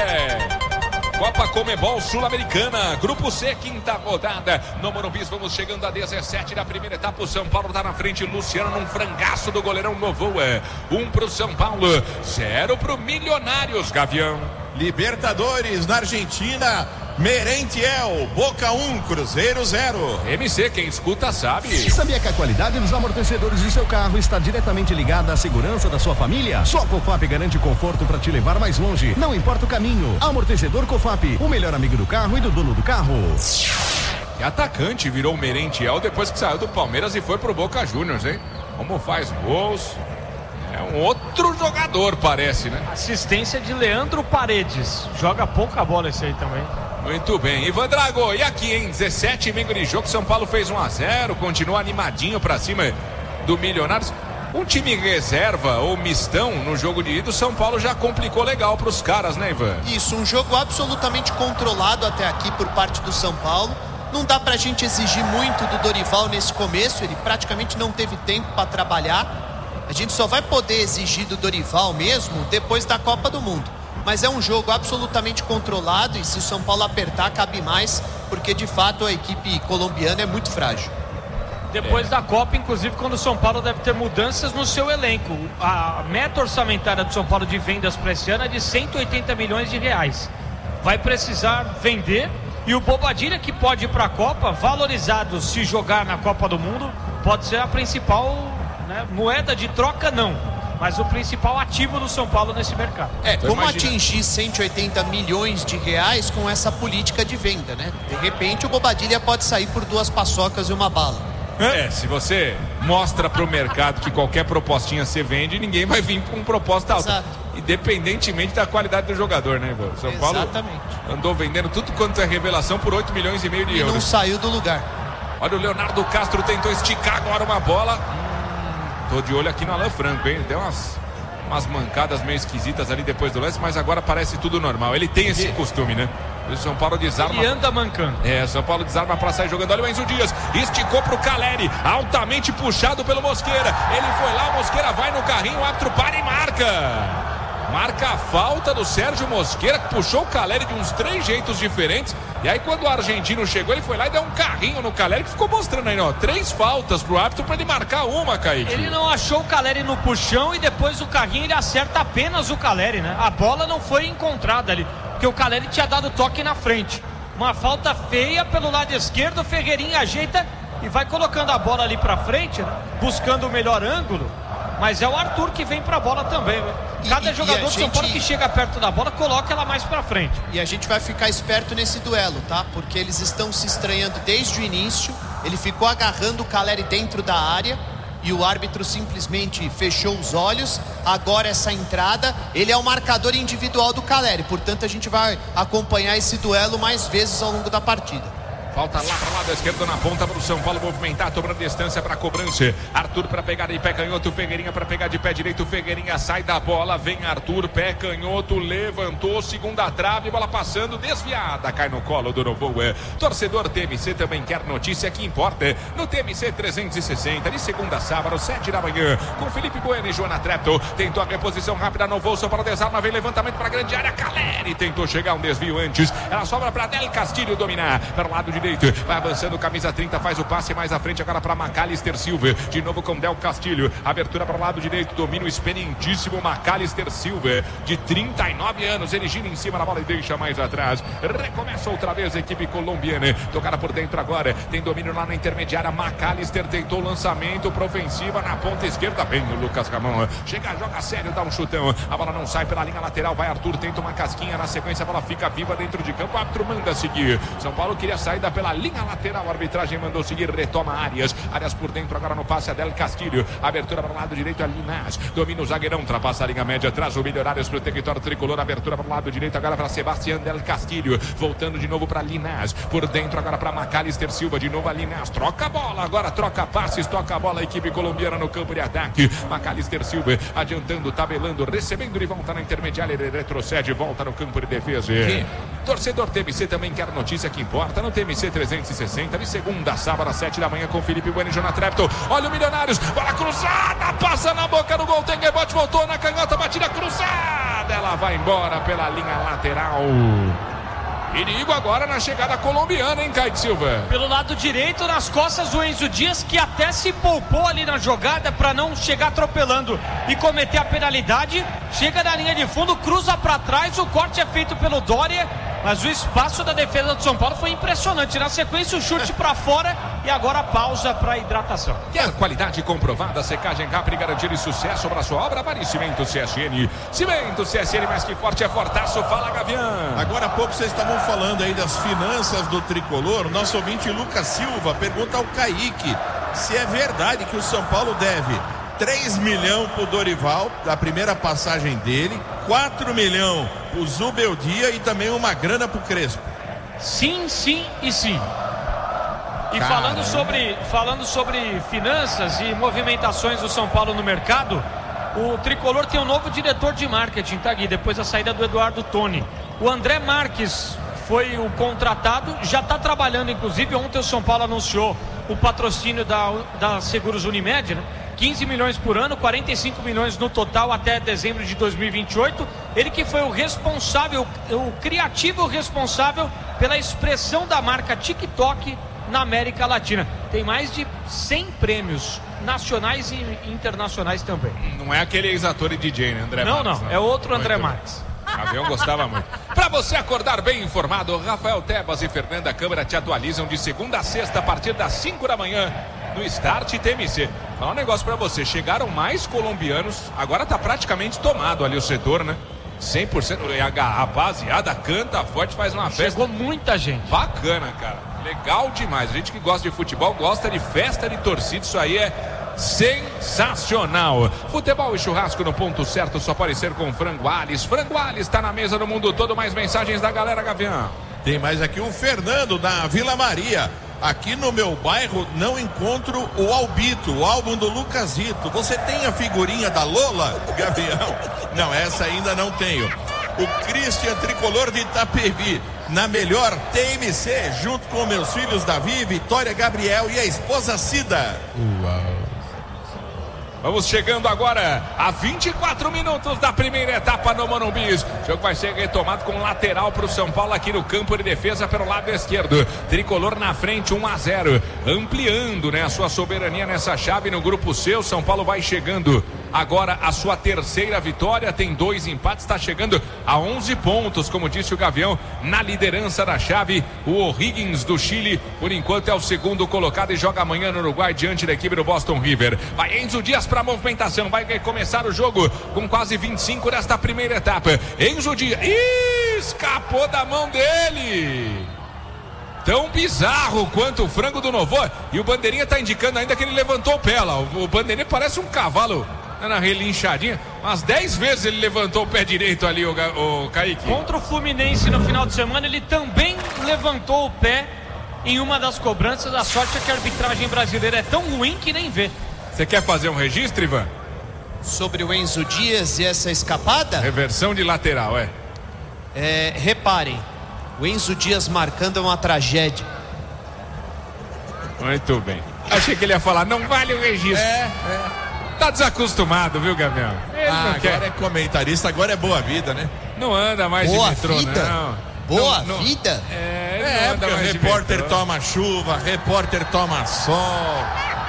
Copa Comebol Sul-Americana, Grupo C, quinta rodada. No Morumbi, vamos chegando a dezessete da primeira etapa. O São Paulo tá na frente, Luciano num frangaço do goleirão Novoa. Um pro São Paulo, zero pro Milionários, Gavião. Libertadores na Argentina, Merentiel, Boca um, Cruzeiro zero. M C, quem escuta sabe. Sabia que a qualidade dos amortecedores de seu carro está diretamente ligada à segurança da sua família? Só a Cofap garante conforto para te levar mais longe, não importa o caminho. Amortecedor Cofap, o melhor amigo do carro e do dono do carro. Que atacante virou o Merentiel depois que saiu do Palmeiras e foi pro Boca Juniors, hein? Como faz gols. É um outro jogador, parece, né? Assistência de Leandro Paredes. Joga pouca bola esse aí também. Muito bem, Ivan Drago, e aqui em dezessete e meio de jogo, São Paulo fez um a zero, continua animadinho pra cima do Milionários. Um time reserva ou mistão no jogo de ida, o São Paulo já complicou legal pros caras, né, Ivan? Isso, um jogo absolutamente controlado até aqui por parte do São Paulo. Não dá pra gente exigir muito do Dorival nesse começo, ele praticamente não teve tempo pra trabalhar. A gente só vai poder exigir do Dorival mesmo depois da Copa do Mundo. Mas é um jogo absolutamente controlado e se o São Paulo apertar, cabe mais, porque de fato a equipe colombiana é muito frágil. Depois é. da Copa, inclusive, quando o São Paulo deve ter mudanças no seu elenco. A meta orçamentária do São Paulo de vendas para esse ano é de cento e oitenta milhões de reais. Vai precisar vender e o Bobadilha, que pode ir para a Copa, valorizado se jogar na Copa do Mundo, pode ser a principal, né, moeda de troca, não. mas o principal ativo do São Paulo nesse mercado. É, como atingir cento e oitenta milhões de reais com essa política de venda, né? De repente o Bobadilha pode sair por duas paçocas e uma bala. É, se você mostra pro mercado que qualquer propostinha você vende, ninguém vai vir com proposta alta. Exato. Independentemente da qualidade do jogador, né, Igor? São Paulo Exatamente. andou vendendo tudo quanto é revelação por oito milhões e meio de e euros. E não saiu do lugar. Olha, o Leonardo Castro tentou esticar agora uma bola. Hum, tô de olho aqui no Alan Franco, hein? Deu umas, umas mancadas meio esquisitas ali depois do lance, mas agora parece tudo normal. Ele tem esse costume, né? O São Paulo desarma. Ele anda mancando. É, o São Paulo desarma pra sair jogando. Olha o Enzo Dias, esticou pro Caleri, altamente puxado pelo Mosqueira. Ele foi lá, o Mosqueira vai no carrinho, o árbitro para e marca. Marca a falta do Sérgio Mosqueira, que puxou o Caleri de uns três jeitos diferentes. E aí quando o argentino chegou, ele foi lá e deu um carrinho no Caleri, que ficou mostrando aí, ó, três faltas pro árbitro pra ele marcar uma, Kaique. Ele não achou o Caleri no puxão e depois o carrinho ele acerta apenas o Caleri, né? A bola não foi encontrada ali, porque o Caleri tinha dado toque na frente. Uma falta feia pelo lado esquerdo, o Ferreirinha ajeita e vai colocando a bola ali pra frente, né? Buscando o melhor ângulo. Mas é o Arthur que vem pra bola também, né? Cada e, jogador e do São Paulo que chega perto da bola, coloca ela mais pra frente. E a gente vai ficar esperto nesse duelo, tá? Porque eles estão se estranhando desde o início. Ele ficou agarrando o Caleri dentro da área e o árbitro simplesmente fechou os olhos. Agora essa entrada, ele é o marcador individual do Caleri. Portanto, a gente vai acompanhar esse duelo mais vezes ao longo da partida. Falta lá para o lado esquerdo na ponta para o São Paulo movimentar, dobrando distância para a cobrança. Arthur para pegar de pé canhoto, Ferreirinha para pegar de pé direito. Ferreirinha sai da bola, vem Arthur, pé canhoto, levantou, segunda trave, bola passando, desviada, cai no colo do Novo. Torcedor T M C também quer notícia que importa. No T M C trezentos e sessenta, de segunda a sábado, sete da manhã, com Felipe Bueno e Joana Trepto. Tentou a reposição rápida no voo, São Paulo desarma, vem levantamento para a grande área. Caleri tentou chegar um desvio antes. Ela sobra para Del Castilho dominar para o lado de direito, vai avançando, camisa trinta, faz o passe mais à frente agora para Macalister Silva, de novo com Del Castilho, abertura para o lado direito, domínio experientíssimo Macalister Silva, de trinta e nove anos, ele gira em cima da bola e deixa mais atrás, recomeça outra vez a equipe colombiana, tocada por dentro agora, tem domínio lá na intermediária, Macalister tentou o lançamento para ofensiva na ponta esquerda, bem o Lucas Ramon, chega, joga sério, dá um chutão, a bola não sai pela linha lateral, vai Arthur, tenta uma casquinha, na sequência a bola fica viva dentro de campo, o árbitro manda seguir, São Paulo queria sair da pela linha lateral, a arbitragem mandou seguir, retoma Arias, Arias por dentro agora no passe a Del Castilho, abertura para o lado direito a Linás, domina o zagueirão, ultrapassa a linha média, traz o Milionários para o território tricolor, abertura para o lado direito agora para Sebastião Del Castilho, voltando de novo para Linás, por dentro agora para Macalister Silva, de novo a Linás, troca a bola, agora troca passes, toca a bola, a equipe colombiana no campo de ataque, Macalister Silva adiantando, tabelando, recebendo de volta na intermediária, ele retrocede, volta no campo de defesa. Que? Torcedor T M C também quer notícia que importa no T M C trezentos e sessenta, de segunda a sábado às sete da manhã com Felipe Bueno e Joana Trepto. Olha o Milionários, bola cruzada, passa na boca do gol, tem rebote, voltou na canhota, batida cruzada, ela vai embora pela linha lateral. Perigo agora na chegada colombiana, hein, Kaique Silva? Pelo lado direito, nas costas do Enzo Dias, que até se poupou ali na jogada para não chegar atropelando e cometer a penalidade. Chega na linha de fundo, cruza para trás, o corte é feito pelo Dória, mas o espaço da defesa do São Paulo foi impressionante. Na sequência, o chute para fora e agora a pausa para hidratação. Quer qualidade comprovada, secagem rápida e garantia de sucesso para sua obra? Vale Cimento C S N. Cimento C S N, mais que forte é fortaço. Fala, Gavião. Agora há pouco vocês estavam falando aí das finanças do tricolor. Nosso ouvinte Lucas Silva pergunta ao Kaique se é verdade que o São Paulo deve três milhões pro Dorival, da primeira passagem dele, quatro milhões pro Zubeldia e também uma grana pro Crespo. Sim, sim e sim. E falando sobre, falando sobre finanças e movimentações do São Paulo no mercado, o tricolor tem um novo diretor de marketing, tá, Gui? Depois da saída do Eduardo Toni. O André Marques foi o contratado, já está trabalhando, inclusive. Ontem o São Paulo anunciou o patrocínio da, da Seguros Unimed, né? quinze milhões por ano, quarenta e cinco milhões no total até dezembro de dois mil e vinte e oito. Ele que foi o responsável, o criativo responsável pela expressão da marca TikTok na América Latina. Tem mais de cem prêmios nacionais e internacionais também. Não é aquele ex-ator e D J, né, André Não, Marques, não, é outro André Marques. Avião gostava muito. Para você acordar bem informado, Rafael Tebas e Fernanda Câmara te atualizam de segunda a sexta a partir das cinco da manhã no Start T M C. Vou falar um negócio pra você, chegaram mais colombianos, agora tá praticamente tomado ali o setor, né? cem por cento, e a rapaziada canta forte, faz uma festa. Chegou muita gente. Bacana, cara, legal demais. A gente que gosta de futebol, gosta de festa de torcida, isso aí é sensacional. Futebol e churrasco no ponto certo, só pode ser com Frango Alves. Frango Alves tá na mesa no mundo todo. Mais mensagens da galera, Gavião. Tem mais aqui o Fernando da Vila Maria. Aqui no meu bairro não encontro o Albito, o álbum do Lucasito. Você tem a figurinha da Lola, Gavião? Não, essa ainda não tenho. O Christian Tricolor de Itapevi, na melhor T M C, junto com meus filhos Davi, Vitória, Gabriel e a esposa Cida. Uau. Vamos chegando agora a vinte e quatro minutos da primeira etapa no Morumbi. O jogo vai ser retomado com lateral para o São Paulo aqui no campo de defesa pelo lado esquerdo. Tricolor na frente, um a zero. Ampliando, né, a sua soberania nessa chave no grupo C. O São Paulo vai chegando agora a sua terceira vitória. Tem dois empates, está chegando a onze pontos, como disse o Gavião, na liderança da chave. O O'Higgins do Chile, por enquanto, é o segundo colocado e joga amanhã no Uruguai diante da equipe do Boston River. Vai Enzo Dias para a movimentação, vai começar o jogo com quase vinte e cinco desta primeira etapa. Enzo Dias, Ih, escapou da mão dele. Tão bizarro quanto o frango do Novo. E o Bandeirinha tá indicando ainda que ele levantou o pé lá. O Bandeirinha parece um cavalo na relinchadinha. Umas dez vezes ele levantou o pé direito ali, o, o Kaique. Contra o Fluminense no final de semana, ele também levantou o pé em uma das cobranças. A sorte é que a arbitragem brasileira é tão ruim que nem vê. Você quer fazer um registro, Ivan? Sobre o Enzo Dias e essa escapada? Reversão de lateral, é. É, reparem, o Enzo Dias marcando é uma tragédia. Muito bem. Achei que ele ia falar, não vale o registro. É, é. Tá desacostumado, viu, Gabriel? Ele ah, não agora quer. é comentarista, agora é boa vida, né? Não anda mais boa de metrô, vida? não. Boa não, não. vida? É, é não anda porque o mais repórter de metrô. toma chuva, repórter toma sol.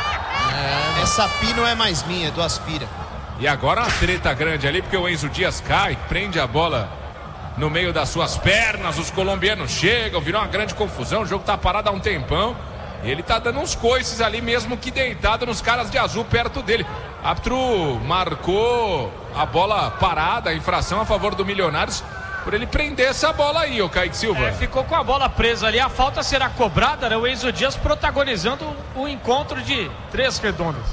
É, essa pi não é mais minha, é do Aspira. E agora uma treta grande ali, porque o Enzo Dias cai, prende a bola no meio das suas pernas, os colombianos chegam, virou uma grande confusão, o jogo tá parado há um tempão. E ele tá dando uns coices ali, mesmo que deitado nos caras de azul perto dele. Árbitro marcou a bola parada, a infração a favor do Milionários, por ele prender essa bola aí, ô Kaique Silva. É, ficou com a bola presa ali, a falta será cobrada, né? O Enzo Dias protagonizando o encontro de três redondas.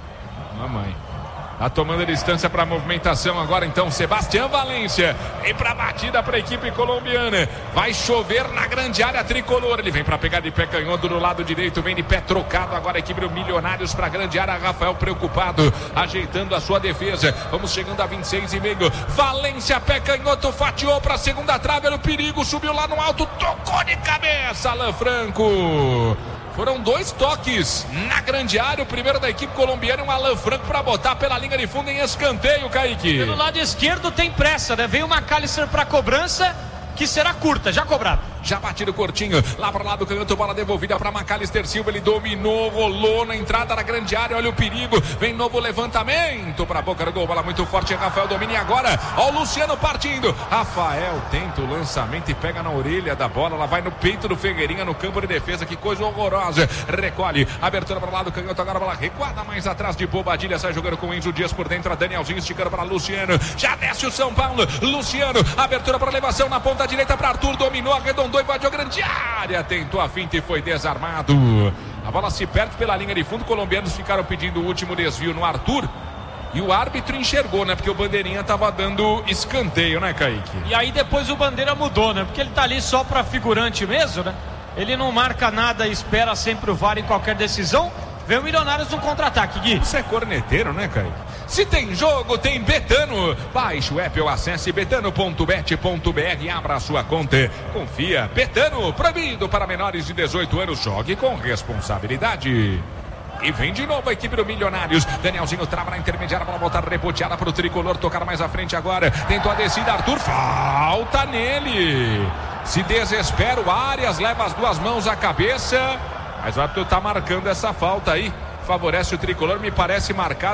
Mamãe. Tá tomando a distância para a movimentação agora, então, Sebastião Valência. Vem para a batida para a equipe colombiana. Vai chover na grande área tricolor. Ele vem para pegar de pé canhoto do lado direito. Vem de pé trocado. Agora a equipe do Milionários para a grande área. Rafael preocupado, ajeitando a sua defesa. Vamos chegando a vinte e seis e meio. Valência, pé canhoto, fatiou para a segunda trave. Era o perigo, subiu lá no alto, tocou de cabeça. Alan Franco. Foram dois toques na grande área. O primeiro da equipe colombiana e um Alan Franco para botar pela linha de fundo em escanteio, Kaique. Pelo lado esquerdo tem pressa, né? Veio o McAllister para cobrança, que será curta, já cobrado. Já batido curtinho, lá para lá do canhoto, bola devolvida para McAllister Silva, ele dominou, rolou na entrada da grande área, olha o perigo, vem novo levantamento para a boca do gol, bola muito forte, Rafael domina e agora, ó o Luciano partindo, Rafael tenta o lançamento e pega na orelha da bola, ela vai no peito do Figueirinha no campo de defesa, que coisa horrorosa, recolhe, abertura para lá do canhoto, agora a bola recuada mais atrás de Bobadilha, sai jogando com o Enzo Dias por dentro, a Danielzinho esticando para Luciano, já desce o São Paulo, Luciano, abertura para elevação na ponta direita para Arthur, dominou, arredondou, invadiu a grande área, tentou a finta e foi desarmado. A bola se perde pela linha de fundo, colombianos ficaram pedindo o último desvio no Arthur e o árbitro enxergou, né? Porque o Bandeirinha tava dando escanteio, né, Kaique? E aí depois o Bandeira mudou, né? Porque ele tá ali só pra figurante mesmo, né? Ele não marca nada, espera sempre o V A R em qualquer decisão. Vem o Milionários no contra-ataque, Gui. Você é corneteiro, né, Kaique? Se tem jogo, tem Betano. Baixe o app ou acesse betano ponto bet ponto br e abra a sua conta. Confia. Betano, proibido para menores de dezoito anos. Jogue com responsabilidade. E vem de novo a equipe do Milionários. Danielzinho trava na intermediária para voltar reboteada para o tricolor. Tocar mais à frente agora. Tentou a descida. Arthur, falta nele. Se desespera o Arias, leva as duas mãos à cabeça. Mas o árbitro está marcando essa falta aí. Favorece o tricolor, me parece marcada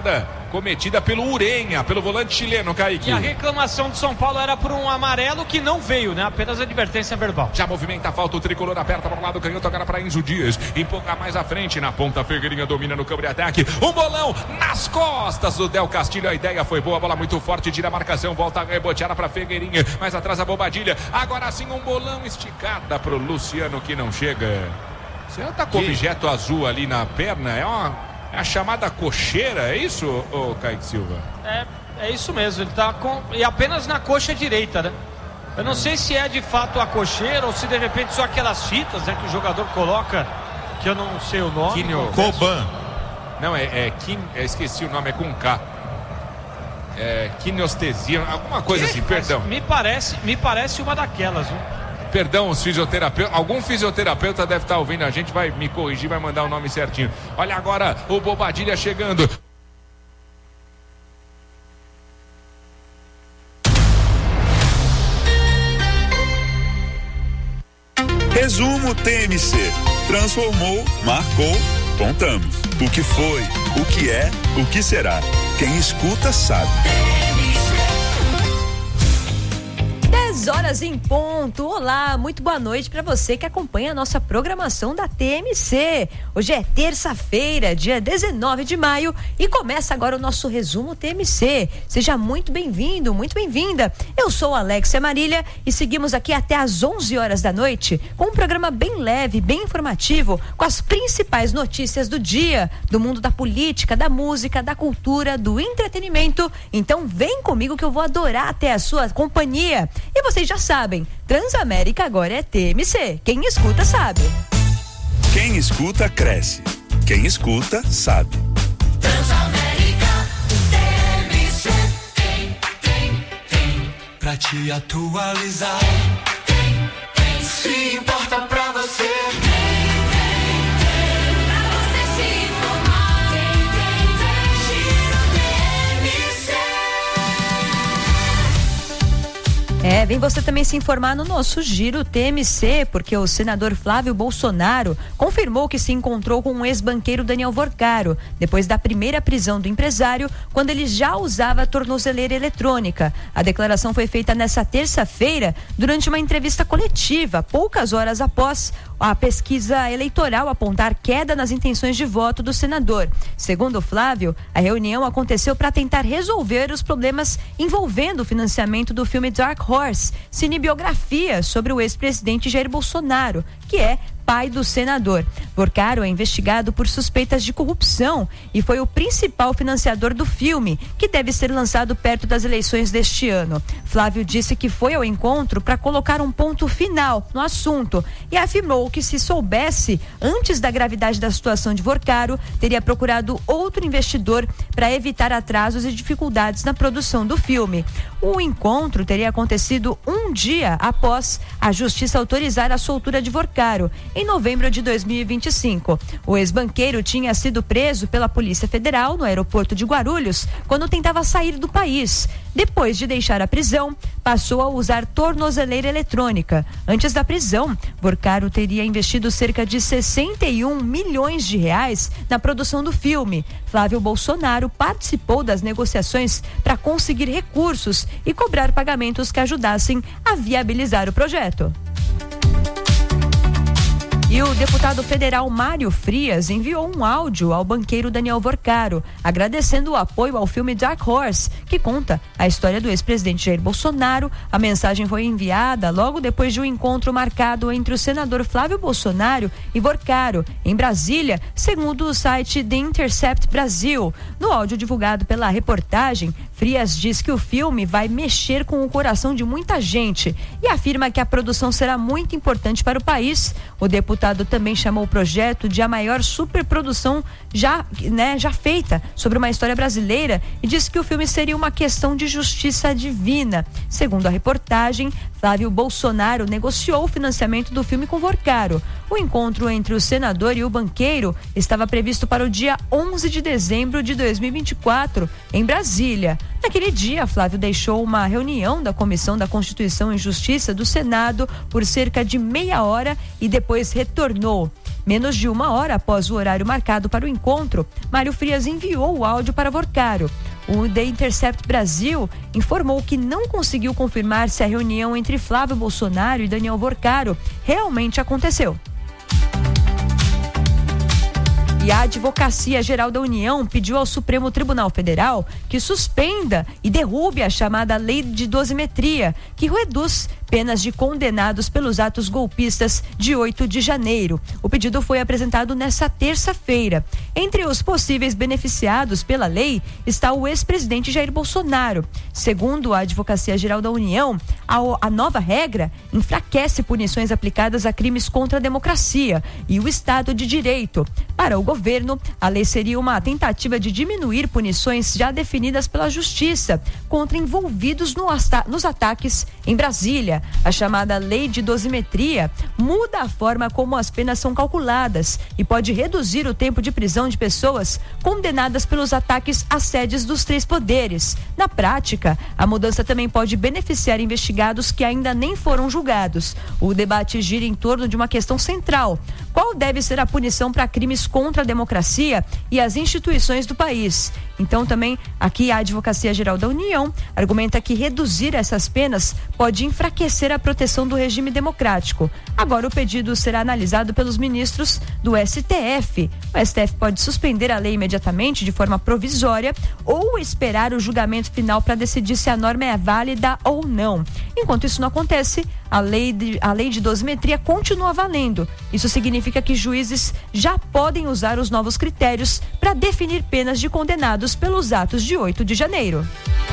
cometida pelo Urenha, pelo volante chileno, Kaique. E a reclamação de São Paulo era por um amarelo que não veio, né? Apenas advertência verbal. Já movimenta a falta, o tricolor aperta para o lado canhoto, agora para Enzo Dias. Empolga mais à frente, na ponta, Figueirinha domina no campo de ataque. Um bolão nas costas do Del Castilho. A ideia foi boa, bola muito forte, tira a marcação, volta a reboteada para Figueirinha. Mais atrás a Bobadilha. Agora sim um bolão esticada para o Luciano que não chega. Você tá com objeto azul ali na perna, é uma... É a chamada cocheira, é isso, ô Kaique Silva? É, é isso mesmo, ele tá com... E apenas na coxa direita, né? Eu não sei se é de fato a cocheira ou se de repente só aquelas fitas, né, que o jogador coloca, que eu não sei o nome. Quinio... Coban. Não, é, é, quin... é esqueci o nome, é com K. É quiniestesia, alguma coisa que? assim, perdão. Me parece, me parece uma daquelas, viu? Perdão, os fisioterapeutas, algum fisioterapeuta deve estar ouvindo a gente, vai me corrigir, vai mandar o nome certinho. Olha agora o Bobadilha chegando. Resumo T M C. Transformou, marcou, contamos. O que foi, o que é, o que será. Quem escuta sabe. dez horas em ponto. Olá, muito boa noite para você que acompanha a nossa programação da T M C. Hoje é terça-feira, dia dezenove de maio, e começa agora o nosso resumo T M C. Seja muito bem-vindo, muito bem-vinda. Eu sou a Alexia Marília e seguimos aqui até às onze horas da noite com um programa bem leve, bem informativo, com as principais notícias do dia, do mundo da política, da música, da cultura, do entretenimento. Então vem comigo que eu vou adorar ter a sua companhia. E vocês já sabem, Transamérica agora é T M C. Quem escuta sabe. Quem escuta cresce. Quem escuta sabe. Transamérica, T M C. Tem, tem, tem. Pra te atualizar. Tem, tem, tem. Se importa pra você. Tem, tem, tem. Pra você se informar. Tem, tem, tem. Giro T M C. É, vem você também se informar no nosso Giro T M C, porque o senador Flávio Bolsonaro confirmou que se encontrou com o ex-banqueiro Daniel Vorcaro, depois da primeira prisão do empresário, quando ele já usava a tornozeleira eletrônica. A declaração foi feita nessa terça-feira, durante uma entrevista coletiva, poucas horas após a pesquisa eleitoral apontar queda nas intenções de voto do senador. Segundo Flávio, a reunião aconteceu para tentar resolver os problemas envolvendo o financiamento do filme Dark Horse, cinebiografia sobre o ex-presidente Jair Bolsonaro, que é pai do senador. Vorcaro é investigado por suspeitas de corrupção e foi o principal financiador do filme, que deve ser lançado perto das eleições deste ano. Flávio disse que foi ao encontro para colocar um ponto final no assunto e afirmou que, se soubesse antes da gravidade da situação de Vorcaro, teria procurado outro investidor para evitar atrasos e dificuldades na produção do filme. O encontro teria acontecido um dia após a justiça autorizar a soltura de Vorcaro, em novembro de dois mil e vinte e cinco. O ex-banqueiro tinha sido preso pela Polícia Federal no aeroporto de Guarulhos quando tentava sair do país. Depois de deixar a prisão, passou a usar tornozeleira eletrônica. Antes da prisão, Vorcaro teria investido cerca de sessenta e um milhões de reais na produção do filme. Flávio Bolsonaro participou das negociações para conseguir recursos e cobrar pagamentos que ajudassem a viabilizar o projeto. E o deputado federal Mário Frias enviou um áudio ao banqueiro Daniel Vorcaro, agradecendo o apoio ao filme Dark Horse, que conta a história do ex-presidente Jair Bolsonaro. A mensagem foi enviada logo depois de um encontro marcado entre o senador Flávio Bolsonaro e Vorcaro, em Brasília, segundo o site The Intercept Brasil. No áudio divulgado pela reportagem, Frias diz que o filme vai mexer com o coração de muita gente e afirma que a produção será muito importante para o país. O deputado O deputado também chamou o projeto de a maior superprodução já, né, já feita sobre uma história brasileira e disse que o filme seria uma questão de justiça divina. Segundo a reportagem, Flávio Bolsonaro negociou o financiamento do filme com Vorcaro. O encontro entre o senador e o banqueiro estava previsto para o dia onze de dezembro de dois mil e vinte e quatro, em Brasília. Naquele dia, Flávio deixou uma reunião da Comissão da Constituição e Justiça do Senado por cerca de meia hora e depois retornou. Menos de uma hora após o horário marcado para o encontro, Mário Frias enviou o áudio para Vorcaro. O The Intercept Brasil informou que não conseguiu confirmar se a reunião entre Flávio Bolsonaro e Daniel Vorcaro realmente aconteceu. E a Advocacia Geral da União pediu ao Supremo Tribunal Federal que suspenda e derrube a chamada Lei de Dosimetria, que reduz penas de condenados pelos atos golpistas de oito de janeiro. O pedido foi apresentado nesta terça-feira. Entre os possíveis beneficiados pela lei está o ex-presidente Jair Bolsonaro. Segundo a Advocacia Geral da União, a, a nova regra enfraquece punições aplicadas a crimes contra a democracia e o Estado de Direito. Para o governo, a lei seria uma tentativa de diminuir punições já definidas pela Justiça contra envolvidos no, nos ataques em Brasília. A chamada Lei de Dosimetria muda a forma como as penas são calculadas e pode reduzir o tempo de prisão de pessoas condenadas pelos ataques às sedes dos três poderes. Na prática, a mudança também pode beneficiar investigados que ainda nem foram julgados. O debate gira em torno de uma questão central: qual deve ser a punição para crimes contra a democracia e as instituições do país? Então, também aqui a Advocacia Geral da União argumenta que reduzir essas penas pode enfraquecer a proteção do regime democrático. Agora o pedido será analisado pelos ministros do S T F. O S T F pode suspender a lei imediatamente de forma provisória ou esperar o julgamento final para decidir se a norma é válida ou não. Enquanto isso não acontece, a lei de, a lei de dosimetria continua valendo. Isso significa que juízes já podem usar os novos critérios para definir penas de condenados pelos atos de oito de janeiro.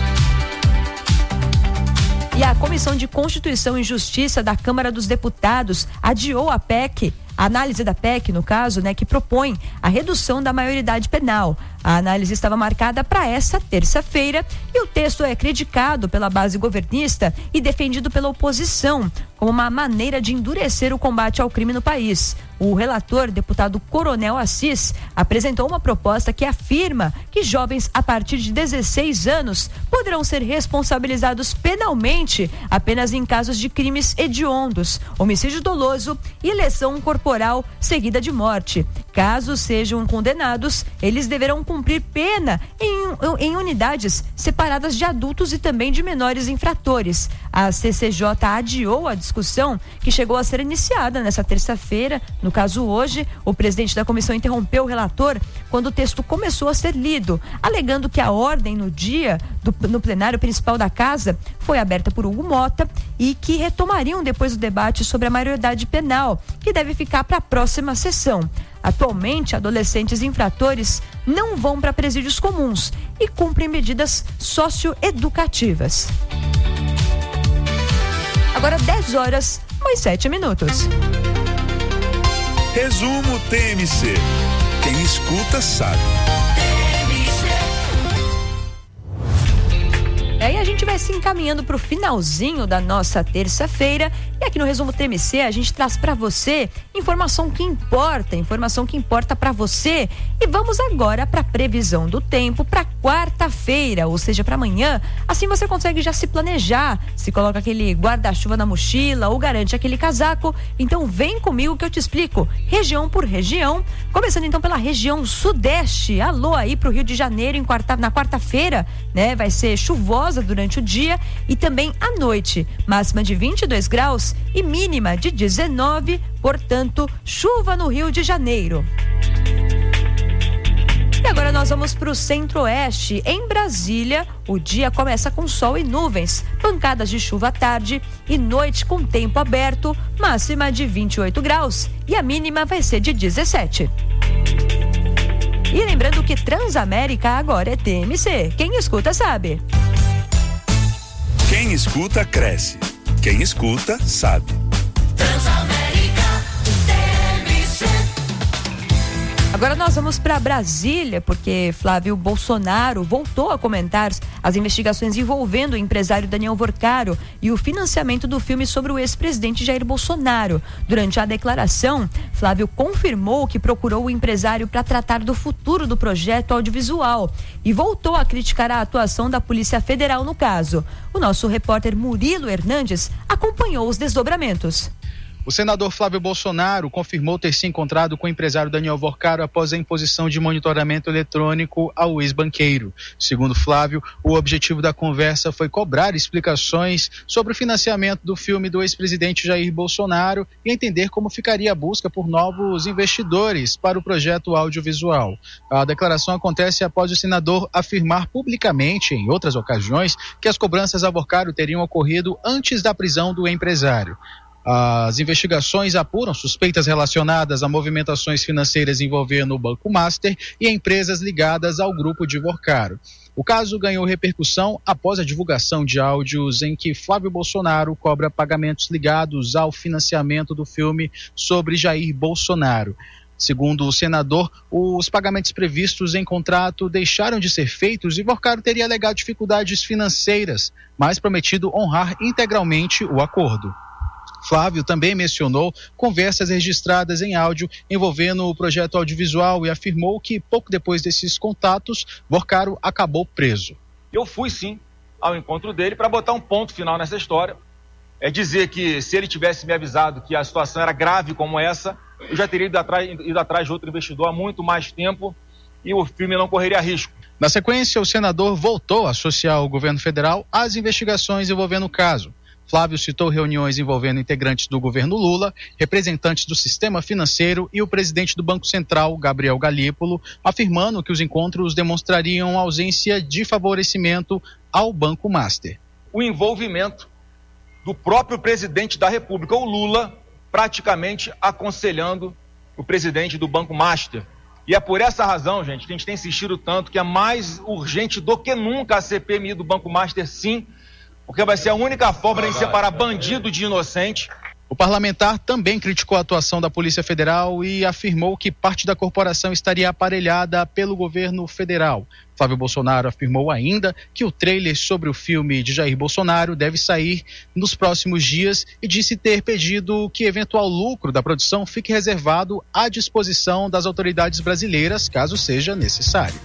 E a Comissão de Constituição e Justiça da Câmara dos Deputados adiou a P E C, a análise da P E C, no caso, né, que propõe a redução da maioridade penal. A análise estava marcada para essa terça-feira e o texto é criticado pela base governista e defendido pela oposição como uma maneira de endurecer o combate ao crime no país. O relator, deputado Coronel Assis, apresentou uma proposta que afirma que jovens a partir de dezesseis anos poderão ser responsabilizados penalmente apenas em casos de crimes hediondos, homicídio doloso e lesão corporal seguida de morte. Caso sejam condenados, eles deverão cumprir pena em, em unidades separadas de adultos e também de menores infratores. A C C J adiou a discussão que chegou a ser iniciada nessa terça-feira. No caso, hoje, o presidente da comissão interrompeu o relator quando o texto começou a ser lido, alegando que a ordem no dia do, no plenário principal da casa foi aberta por Hugo Mota e que retomariam depois o debate sobre a maioridade penal, que deve ficar para a próxima sessão. Atualmente, adolescentes infratores não vão para presídios comuns e cumprem medidas socioeducativas. Agora dez horas, mais sete minutos. Resumo T M C. Quem escuta sabe. E aí a gente vai se encaminhando para o finalzinho da nossa terça-feira e aqui no Resumo T M C a gente traz para você informação que importa, informação que importa para você. E vamos agora para a previsão do tempo para quarta-feira, ou seja, para amanhã. Assim você consegue já se planejar, se coloca aquele guarda-chuva na mochila ou garante aquele casaco. Então vem comigo que eu te explico região por região, começando então pela região sudeste. Alô aí pro Rio de Janeiro em quarta, na quarta-feira, né? Vai ser chuvosa durante o dia e também à noite, máxima de vinte e dois graus e mínima de dezenove, portanto, chuva no Rio de Janeiro. E agora nós vamos para o centro-oeste. Em Brasília, o dia começa com sol e nuvens, pancadas de chuva à tarde e noite com tempo aberto, máxima de vinte e oito graus e a mínima vai ser de dezessete. E lembrando que Transamérica agora é T M C. Quem escuta sabe. Quem escuta, cresce. Quem escuta, sabe. Transamérica T M C. Agora nós vamos para Brasília, porque Flávio Bolsonaro voltou a comentar as investigações envolvendo o empresário Daniel Vorcaro e o financiamento do filme sobre o ex-presidente Jair Bolsonaro. Durante a declaração, Flávio confirmou que procurou o empresário para tratar do futuro do projeto audiovisual e voltou a criticar a atuação da Polícia Federal no caso. O nosso repórter Murilo Hernandes acompanhou os desdobramentos. O senador Flávio Bolsonaro confirmou ter se encontrado com o empresário Daniel Vorcaro após a imposição de monitoramento eletrônico ao ex-banqueiro. Segundo Flávio, o objetivo da conversa foi cobrar explicações sobre o financiamento do filme do ex-presidente Jair Bolsonaro e entender como ficaria a busca por novos investidores para o projeto audiovisual. A declaração acontece após o senador afirmar publicamente, em outras ocasiões, que as cobranças a Vorcaro teriam ocorrido antes da prisão do empresário. As investigações apuram suspeitas relacionadas a movimentações financeiras envolvendo o Banco Master e empresas ligadas ao grupo de Vorcaro. O caso ganhou repercussão após a divulgação de áudios em que Flávio Bolsonaro cobra pagamentos ligados ao financiamento do filme sobre Jair Bolsonaro. Segundo o senador, os pagamentos previstos em contrato deixaram de ser feitos e Vorcaro teria alegado dificuldades financeiras, mas prometido honrar integralmente o acordo. Flávio também mencionou conversas registradas em áudio envolvendo o projeto audiovisual e afirmou que pouco depois desses contatos, Vorcaro acabou preso. Eu fui sim ao encontro dele para botar um ponto final nessa história. É dizer que se ele tivesse me avisado que a situação era grave como essa, eu já teria ido atrás, ido atrás de outro investidor há muito mais tempo e o filme não correria risco. Na sequência, o senador voltou a associar o governo federal às investigações envolvendo o caso. Flávio citou reuniões envolvendo integrantes do governo Lula, representantes do sistema financeiro e o presidente do Banco Central, Gabriel Galípolo, afirmando que os encontros demonstrariam ausência de favorecimento ao Banco Master. O envolvimento do próprio presidente da República, o Lula, praticamente aconselhando o presidente do Banco Master. E é por essa razão, gente, que a gente tem insistido tanto que é mais urgente do que nunca a C P M I do Banco Master, sim, porque vai ser a única forma de separar bandido de inocente. O parlamentar também criticou a atuação da Polícia Federal e afirmou que parte da corporação estaria aparelhada pelo governo federal. Flávio Bolsonaro afirmou ainda que o trailer sobre o filme de Jair Bolsonaro deve sair nos próximos dias e disse ter pedido que eventual lucro da produção fique reservado à disposição das autoridades brasileiras, caso seja necessário.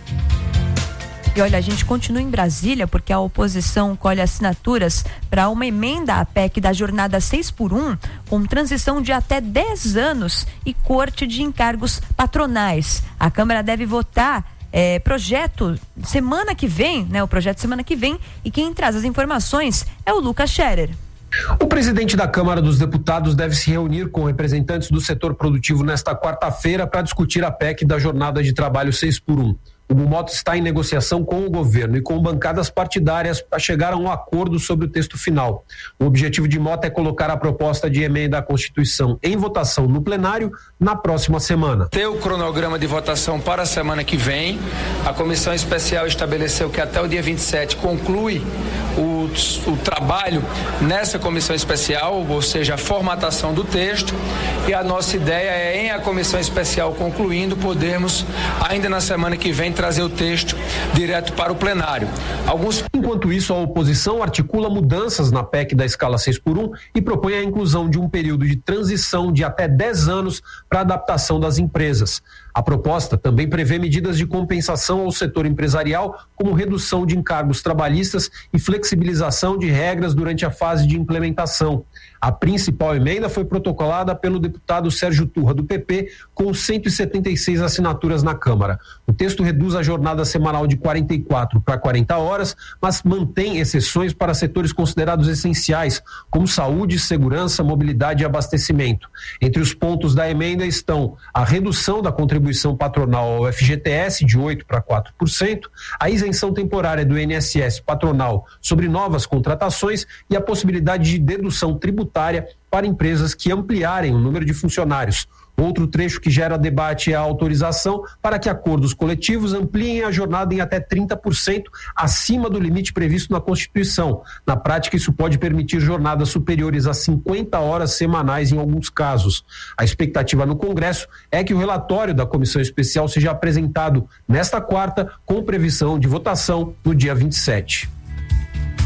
E olha, a gente continua em Brasília porque a oposição colhe assinaturas para uma emenda à P E C da jornada seis por um, com transição de até dez anos e corte de encargos patronais. A Câmara deve votar é, projeto semana que vem, né? O projeto semana que vem, e quem traz as informações é o Lucas Scherer. O presidente da Câmara dos Deputados deve se reunir com representantes do setor produtivo nesta quarta-feira para discutir a P E C da jornada de trabalho seis por um. O Bumoto está em negociação com o governo e com bancadas partidárias para chegar a um acordo sobre o texto final. O objetivo de Mota é colocar a proposta de emenda à Constituição em votação no plenário na próxima semana. Tem o cronograma de votação para a semana que vem. A comissão especial estabeleceu que até o dia vinte e sete conclui o, o trabalho nessa comissão especial, ou seja, a formatação do texto. E a nossa ideia é, em a comissão especial concluindo, podermos, ainda na semana que vem, trazer o texto direto para o plenário. Alguns... Enquanto isso, a oposição articula mudanças na P E C da escala seis por um e propõe a inclusão de um período de transição de até dez anos para adaptação das empresas. A proposta também prevê medidas de compensação ao setor empresarial, como redução de encargos trabalhistas e flexibilização de regras durante a fase de implementação. A principal emenda foi protocolada pelo deputado Sérgio Turra, do P P, com cento e setenta e seis assinaturas na Câmara. O texto reduz a jornada semanal de quarenta e quatro para quarenta horas, mas mantém exceções para setores considerados essenciais, como saúde, segurança, mobilidade e abastecimento. Entre os pontos da emenda estão a redução da contribuição patronal ao F G T S de oito por cento para quatro por cento, a isenção temporária do I N S S patronal sobre novas contratações e a possibilidade de dedução tributária para empresas que ampliarem o número de funcionários. Outro trecho que gera debate é a autorização para que acordos coletivos ampliem a jornada em até trinta por cento acima do limite previsto na Constituição. Na prática, isso pode permitir jornadas superiores a cinquenta horas semanais em alguns casos. A expectativa no Congresso é que o relatório da comissão especial seja apresentado nesta quarta, com previsão de votação no dia vinte e sete.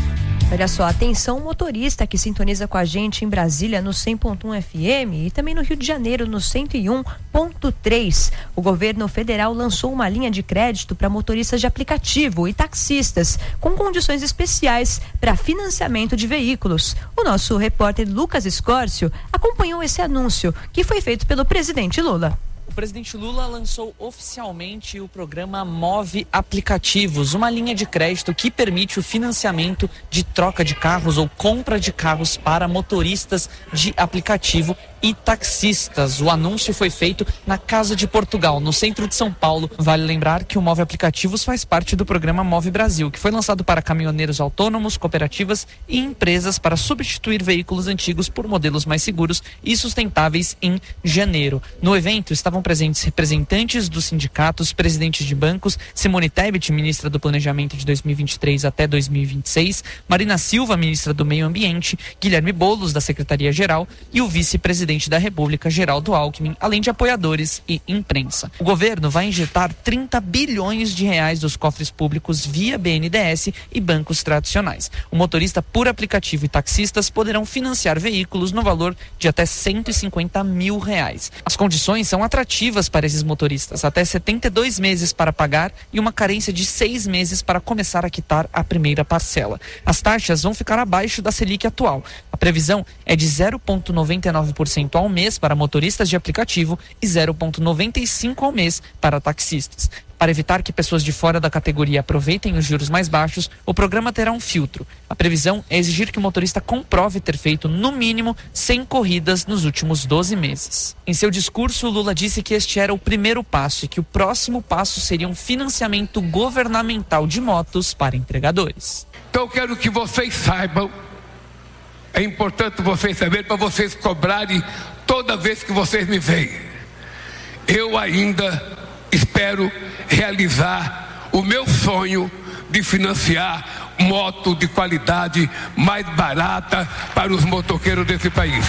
Olha só, atenção motorista que sintoniza com a gente em Brasília no cem ponto um F M e também no Rio de Janeiro no cento e um ponto três. O governo federal lançou uma linha de crédito para motoristas de aplicativo e taxistas com condições especiais para financiamento de veículos. O nosso repórter Lucas Escórcio acompanhou esse anúncio que foi feito pelo presidente Lula. O presidente Lula lançou oficialmente o programa Move Aplicativos, uma linha de crédito que permite o financiamento de troca de carros ou compra de carros para motoristas de aplicativo e taxistas. O anúncio foi feito na Casa de Portugal, no centro de São Paulo. Vale lembrar que o Move Aplicativos faz parte do programa Move Brasil, que foi lançado para caminhoneiros autônomos, cooperativas e empresas para substituir veículos antigos por modelos mais seguros e sustentáveis em janeiro. No evento estavam presentes representantes dos sindicatos, presidentes de bancos, Simone Tebet, ministra do Planejamento de dois mil e vinte e três até dois mil e vinte e seis, Marina Silva, ministra do Meio Ambiente, Guilherme Boulos, da Secretaria-Geral, e o vice-presidente da República, Geraldo Alckmin, além de apoiadores e imprensa. O governo vai injetar trinta bilhões de reais dos cofres públicos via B N D E S e bancos tradicionais. O motorista por aplicativo e taxistas poderão financiar veículos no valor de até cento e cinquenta mil reais. As condições são atrativas para esses motoristas, até setenta e dois meses para pagar e uma carência de seis meses para começar a quitar a primeira parcela. As taxas vão ficar abaixo da Selic atual. A previsão é de zero vírgula noventa e nove por cento ao mês para motoristas de aplicativo e zero vírgula noventa e cinco por cento ao mês para taxistas. Para evitar que pessoas de fora da categoria aproveitem os juros mais baixos, o programa terá um filtro. A previsão é exigir que o motorista comprove ter feito, no mínimo, cem corridas nos últimos doze meses. Em seu discurso, Lula disse que este era o primeiro passo e que o próximo passo seria um financiamento governamental de motos para entregadores. Então eu quero que vocês saibam, é importante vocês saberem para vocês cobrarem toda vez que vocês me veem. Eu ainda espero realizar o meu sonho de financiar moto de qualidade mais barata para os motoqueiros desse país.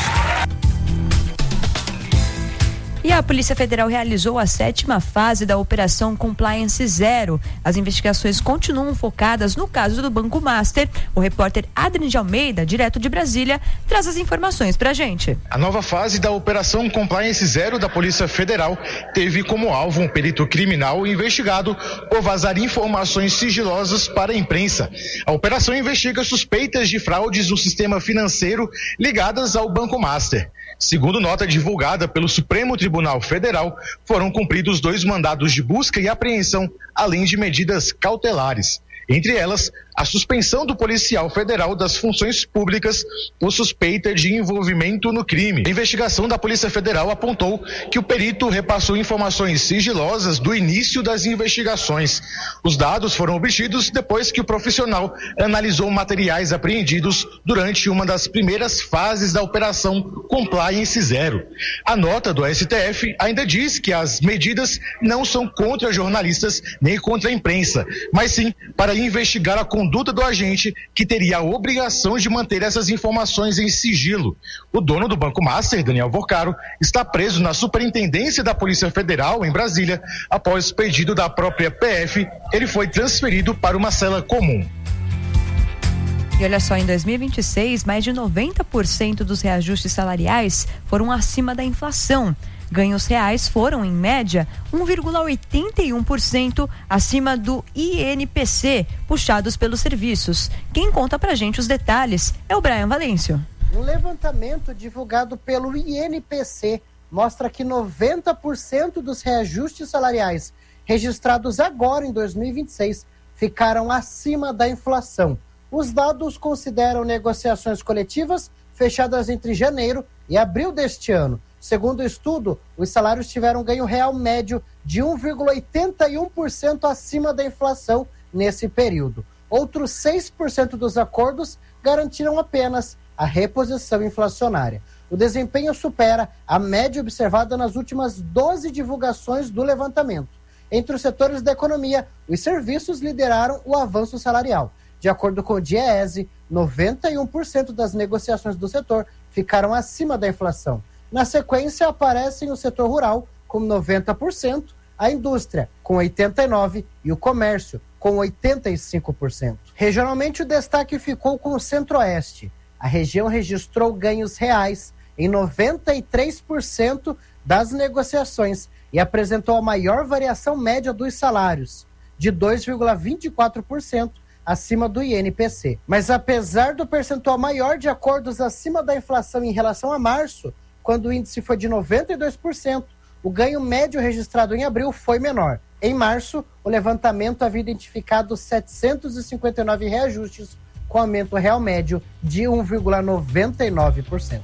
E a Polícia Federal realizou a sétima fase da Operação Compliance Zero. As investigações continuam focadas no caso do Banco Master. O repórter Adrien de Almeida, direto de Brasília, traz as informações pra gente. A nova fase da Operação Compliance Zero da Polícia Federal teve como alvo um perito criminal investigado por vazar informações sigilosas para a imprensa. A operação investiga suspeitas de fraudes no sistema financeiro ligadas ao Banco Master. Segundo nota divulgada pelo Supremo Tribunal Federal, foram cumpridos dois mandados de busca e apreensão, além de medidas cautelares. Entre elas, a suspensão do policial federal das funções públicas por suspeita de envolvimento no crime. A investigação da Polícia Federal apontou que o perito repassou informações sigilosas do início das investigações. Os dados foram obtidos depois que o profissional analisou materiais apreendidos durante uma das primeiras fases da Operação Compliance Zero. A nota do S T F ainda diz que as medidas não são contra jornalistas nem contra a imprensa, mas sim para investigar a conduta do agente que teria a obrigação de manter essas informações em sigilo. O dono do Banco Master, Daniel Vorcaro, está preso na Superintendência da Polícia Federal em Brasília. Após pedido da própria P F, ele foi transferido para uma cela comum. E olha só, em dois mil e vinte e seis, mais de noventa por cento dos reajustes salariais foram acima da inflação. Ganhos reais foram, em média, um vírgula oitenta e um por cento acima do I N P C, puxados pelos serviços. Quem conta pra gente os detalhes é o Brian Valêncio. Um levantamento divulgado pelo I N P C mostra que noventa por cento dos reajustes salariais registrados agora em dois mil e vinte e seis ficaram acima da inflação. Os dados consideram negociações coletivas fechadas entre janeiro e abril deste ano. Segundo o estudo, os salários tiveram um ganho real médio de um vírgula oitenta e um por cento acima da inflação nesse período. Outros seis por cento dos acordos garantiram apenas a reposição inflacionária. O desempenho supera a média observada nas últimas doze divulgações do levantamento. Entre os setores da economia, os serviços lideraram o avanço salarial. De acordo com o DIEESE, noventa e um por cento das negociações do setor ficaram acima da inflação. Na sequência, aparecem o setor rural, com noventa por cento, a indústria, com oitenta e nove por cento, e o comércio, com oitenta e cinco por cento. Regionalmente, o destaque ficou com o Centro-Oeste. A região registrou ganhos reais em noventa e três por cento das negociações e apresentou a maior variação média dos salários, de dois vírgula vinte e quatro por cento acima do I N P C. Mas apesar do percentual maior de acordos acima da inflação em relação a março, quando o índice foi de noventa e dois por cento, o ganho médio registrado em abril foi menor. Em março, o levantamento havia identificado setecentos e cinquenta e nove reajustes, com aumento real médio de um vírgula noventa e nove por cento.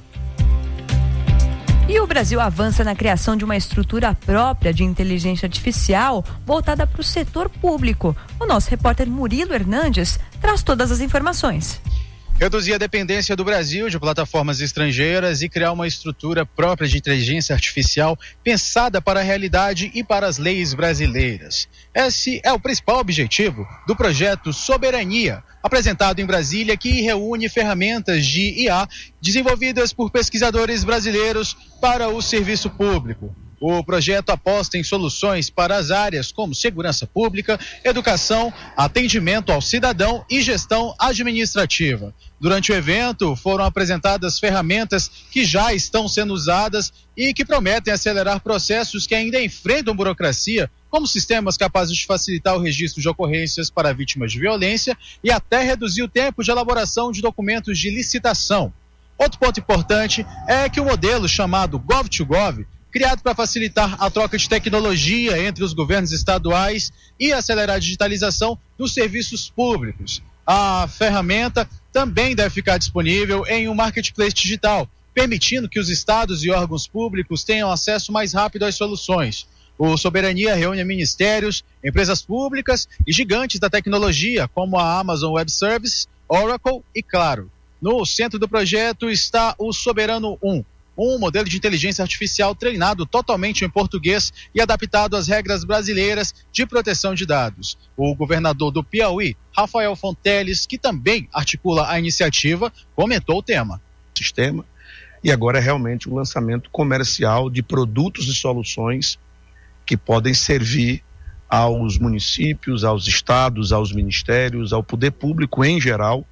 E o Brasil avança na criação de uma estrutura própria de inteligência artificial voltada para o setor público. O nosso repórter Murilo Hernandes traz todas as informações. Reduzir a dependência do Brasil de plataformas estrangeiras e criar uma estrutura própria de inteligência artificial pensada para a realidade e para as leis brasileiras. Esse é o principal objetivo do projeto Soberania, apresentado em Brasília, que reúne ferramentas de I A desenvolvidas por pesquisadores brasileiros para o serviço público. O projeto aposta em soluções para as áreas como segurança pública, educação, atendimento ao cidadão e gestão administrativa. Durante o evento, foram apresentadas ferramentas que já estão sendo usadas e que prometem acelerar processos que ainda enfrentam burocracia, como sistemas capazes de facilitar o registro de ocorrências para vítimas de violência e até reduzir o tempo de elaboração de documentos de licitação. Outro ponto importante é que o modelo chamado gov to gov, criado para facilitar a troca de tecnologia entre os governos estaduais e acelerar a digitalização dos serviços públicos. A ferramenta também deve ficar disponível em um marketplace digital, permitindo que os estados e órgãos públicos tenham acesso mais rápido às soluções. O Soberania reúne ministérios, empresas públicas e gigantes da tecnologia, como a Amazon Web Services, Oracle e Claro. No centro do projeto está o Soberano um, um modelo de inteligência artificial treinado totalmente em português e adaptado às regras brasileiras de proteção de dados. O governador do Piauí, Rafael Fonteles, que também articula a iniciativa, comentou o tema. Sistema, e agora é realmente um lançamento comercial de produtos e soluções que podem servir aos municípios, aos estados, aos ministérios, ao poder público em geral,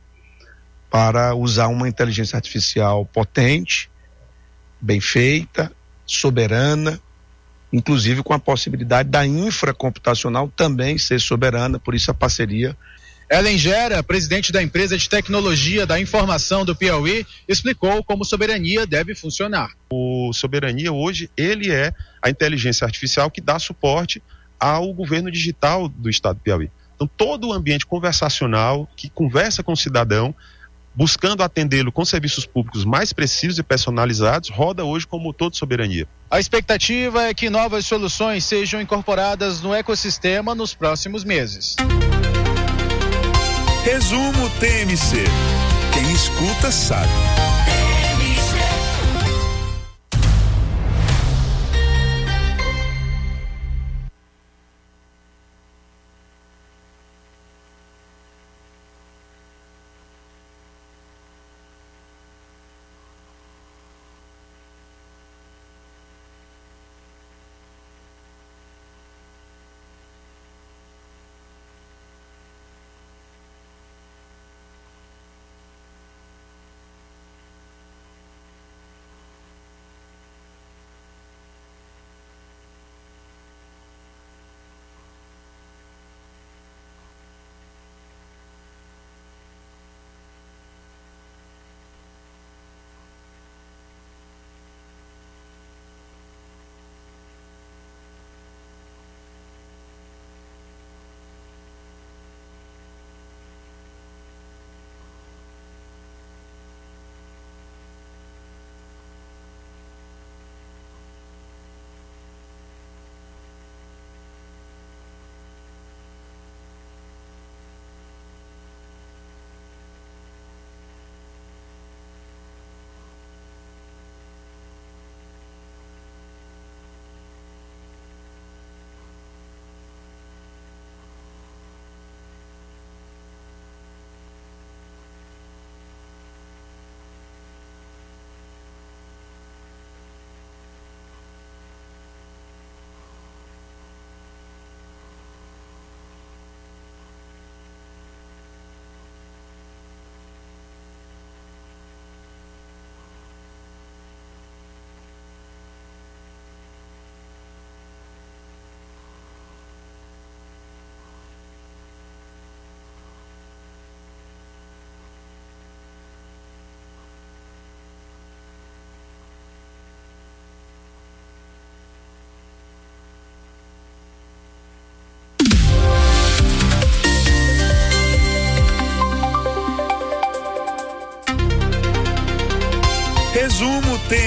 para usar uma inteligência artificial potente, bem feita, soberana, inclusive com a possibilidade da infracomputacional também ser soberana, por isso a parceria. Ellen Gera, presidente da empresa de tecnologia da informação do Piauí, explicou como Soberania deve funcionar. O Soberania hoje, ele é a inteligência artificial que dá suporte ao governo digital do estado do Piauí. Então todo o ambiente conversacional que conversa com o cidadão, buscando atendê-lo com serviços públicos mais precisos e personalizados, roda hoje como motor de soberania. A expectativa é que novas soluções sejam incorporadas no ecossistema nos próximos meses. Resumo T M C. Quem escuta sabe.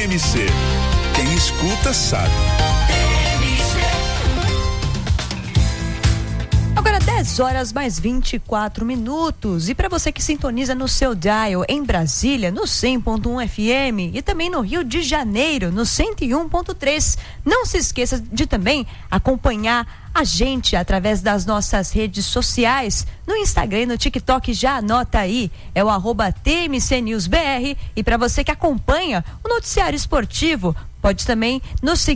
M C. Quem escuta sabe. Agora dez horas mais vinte e quatro minutos. E para você que sintoniza no seu dial em Brasília, no cem ponto um F M, e também no Rio de Janeiro, no cento e um ponto três, não se esqueça de também acompanhar a gente através das nossas redes sociais, no Instagram e no TikTok. Já anota aí, é o arroba T M C News B R. E para você que acompanha o noticiário esportivo, pode também nos seguir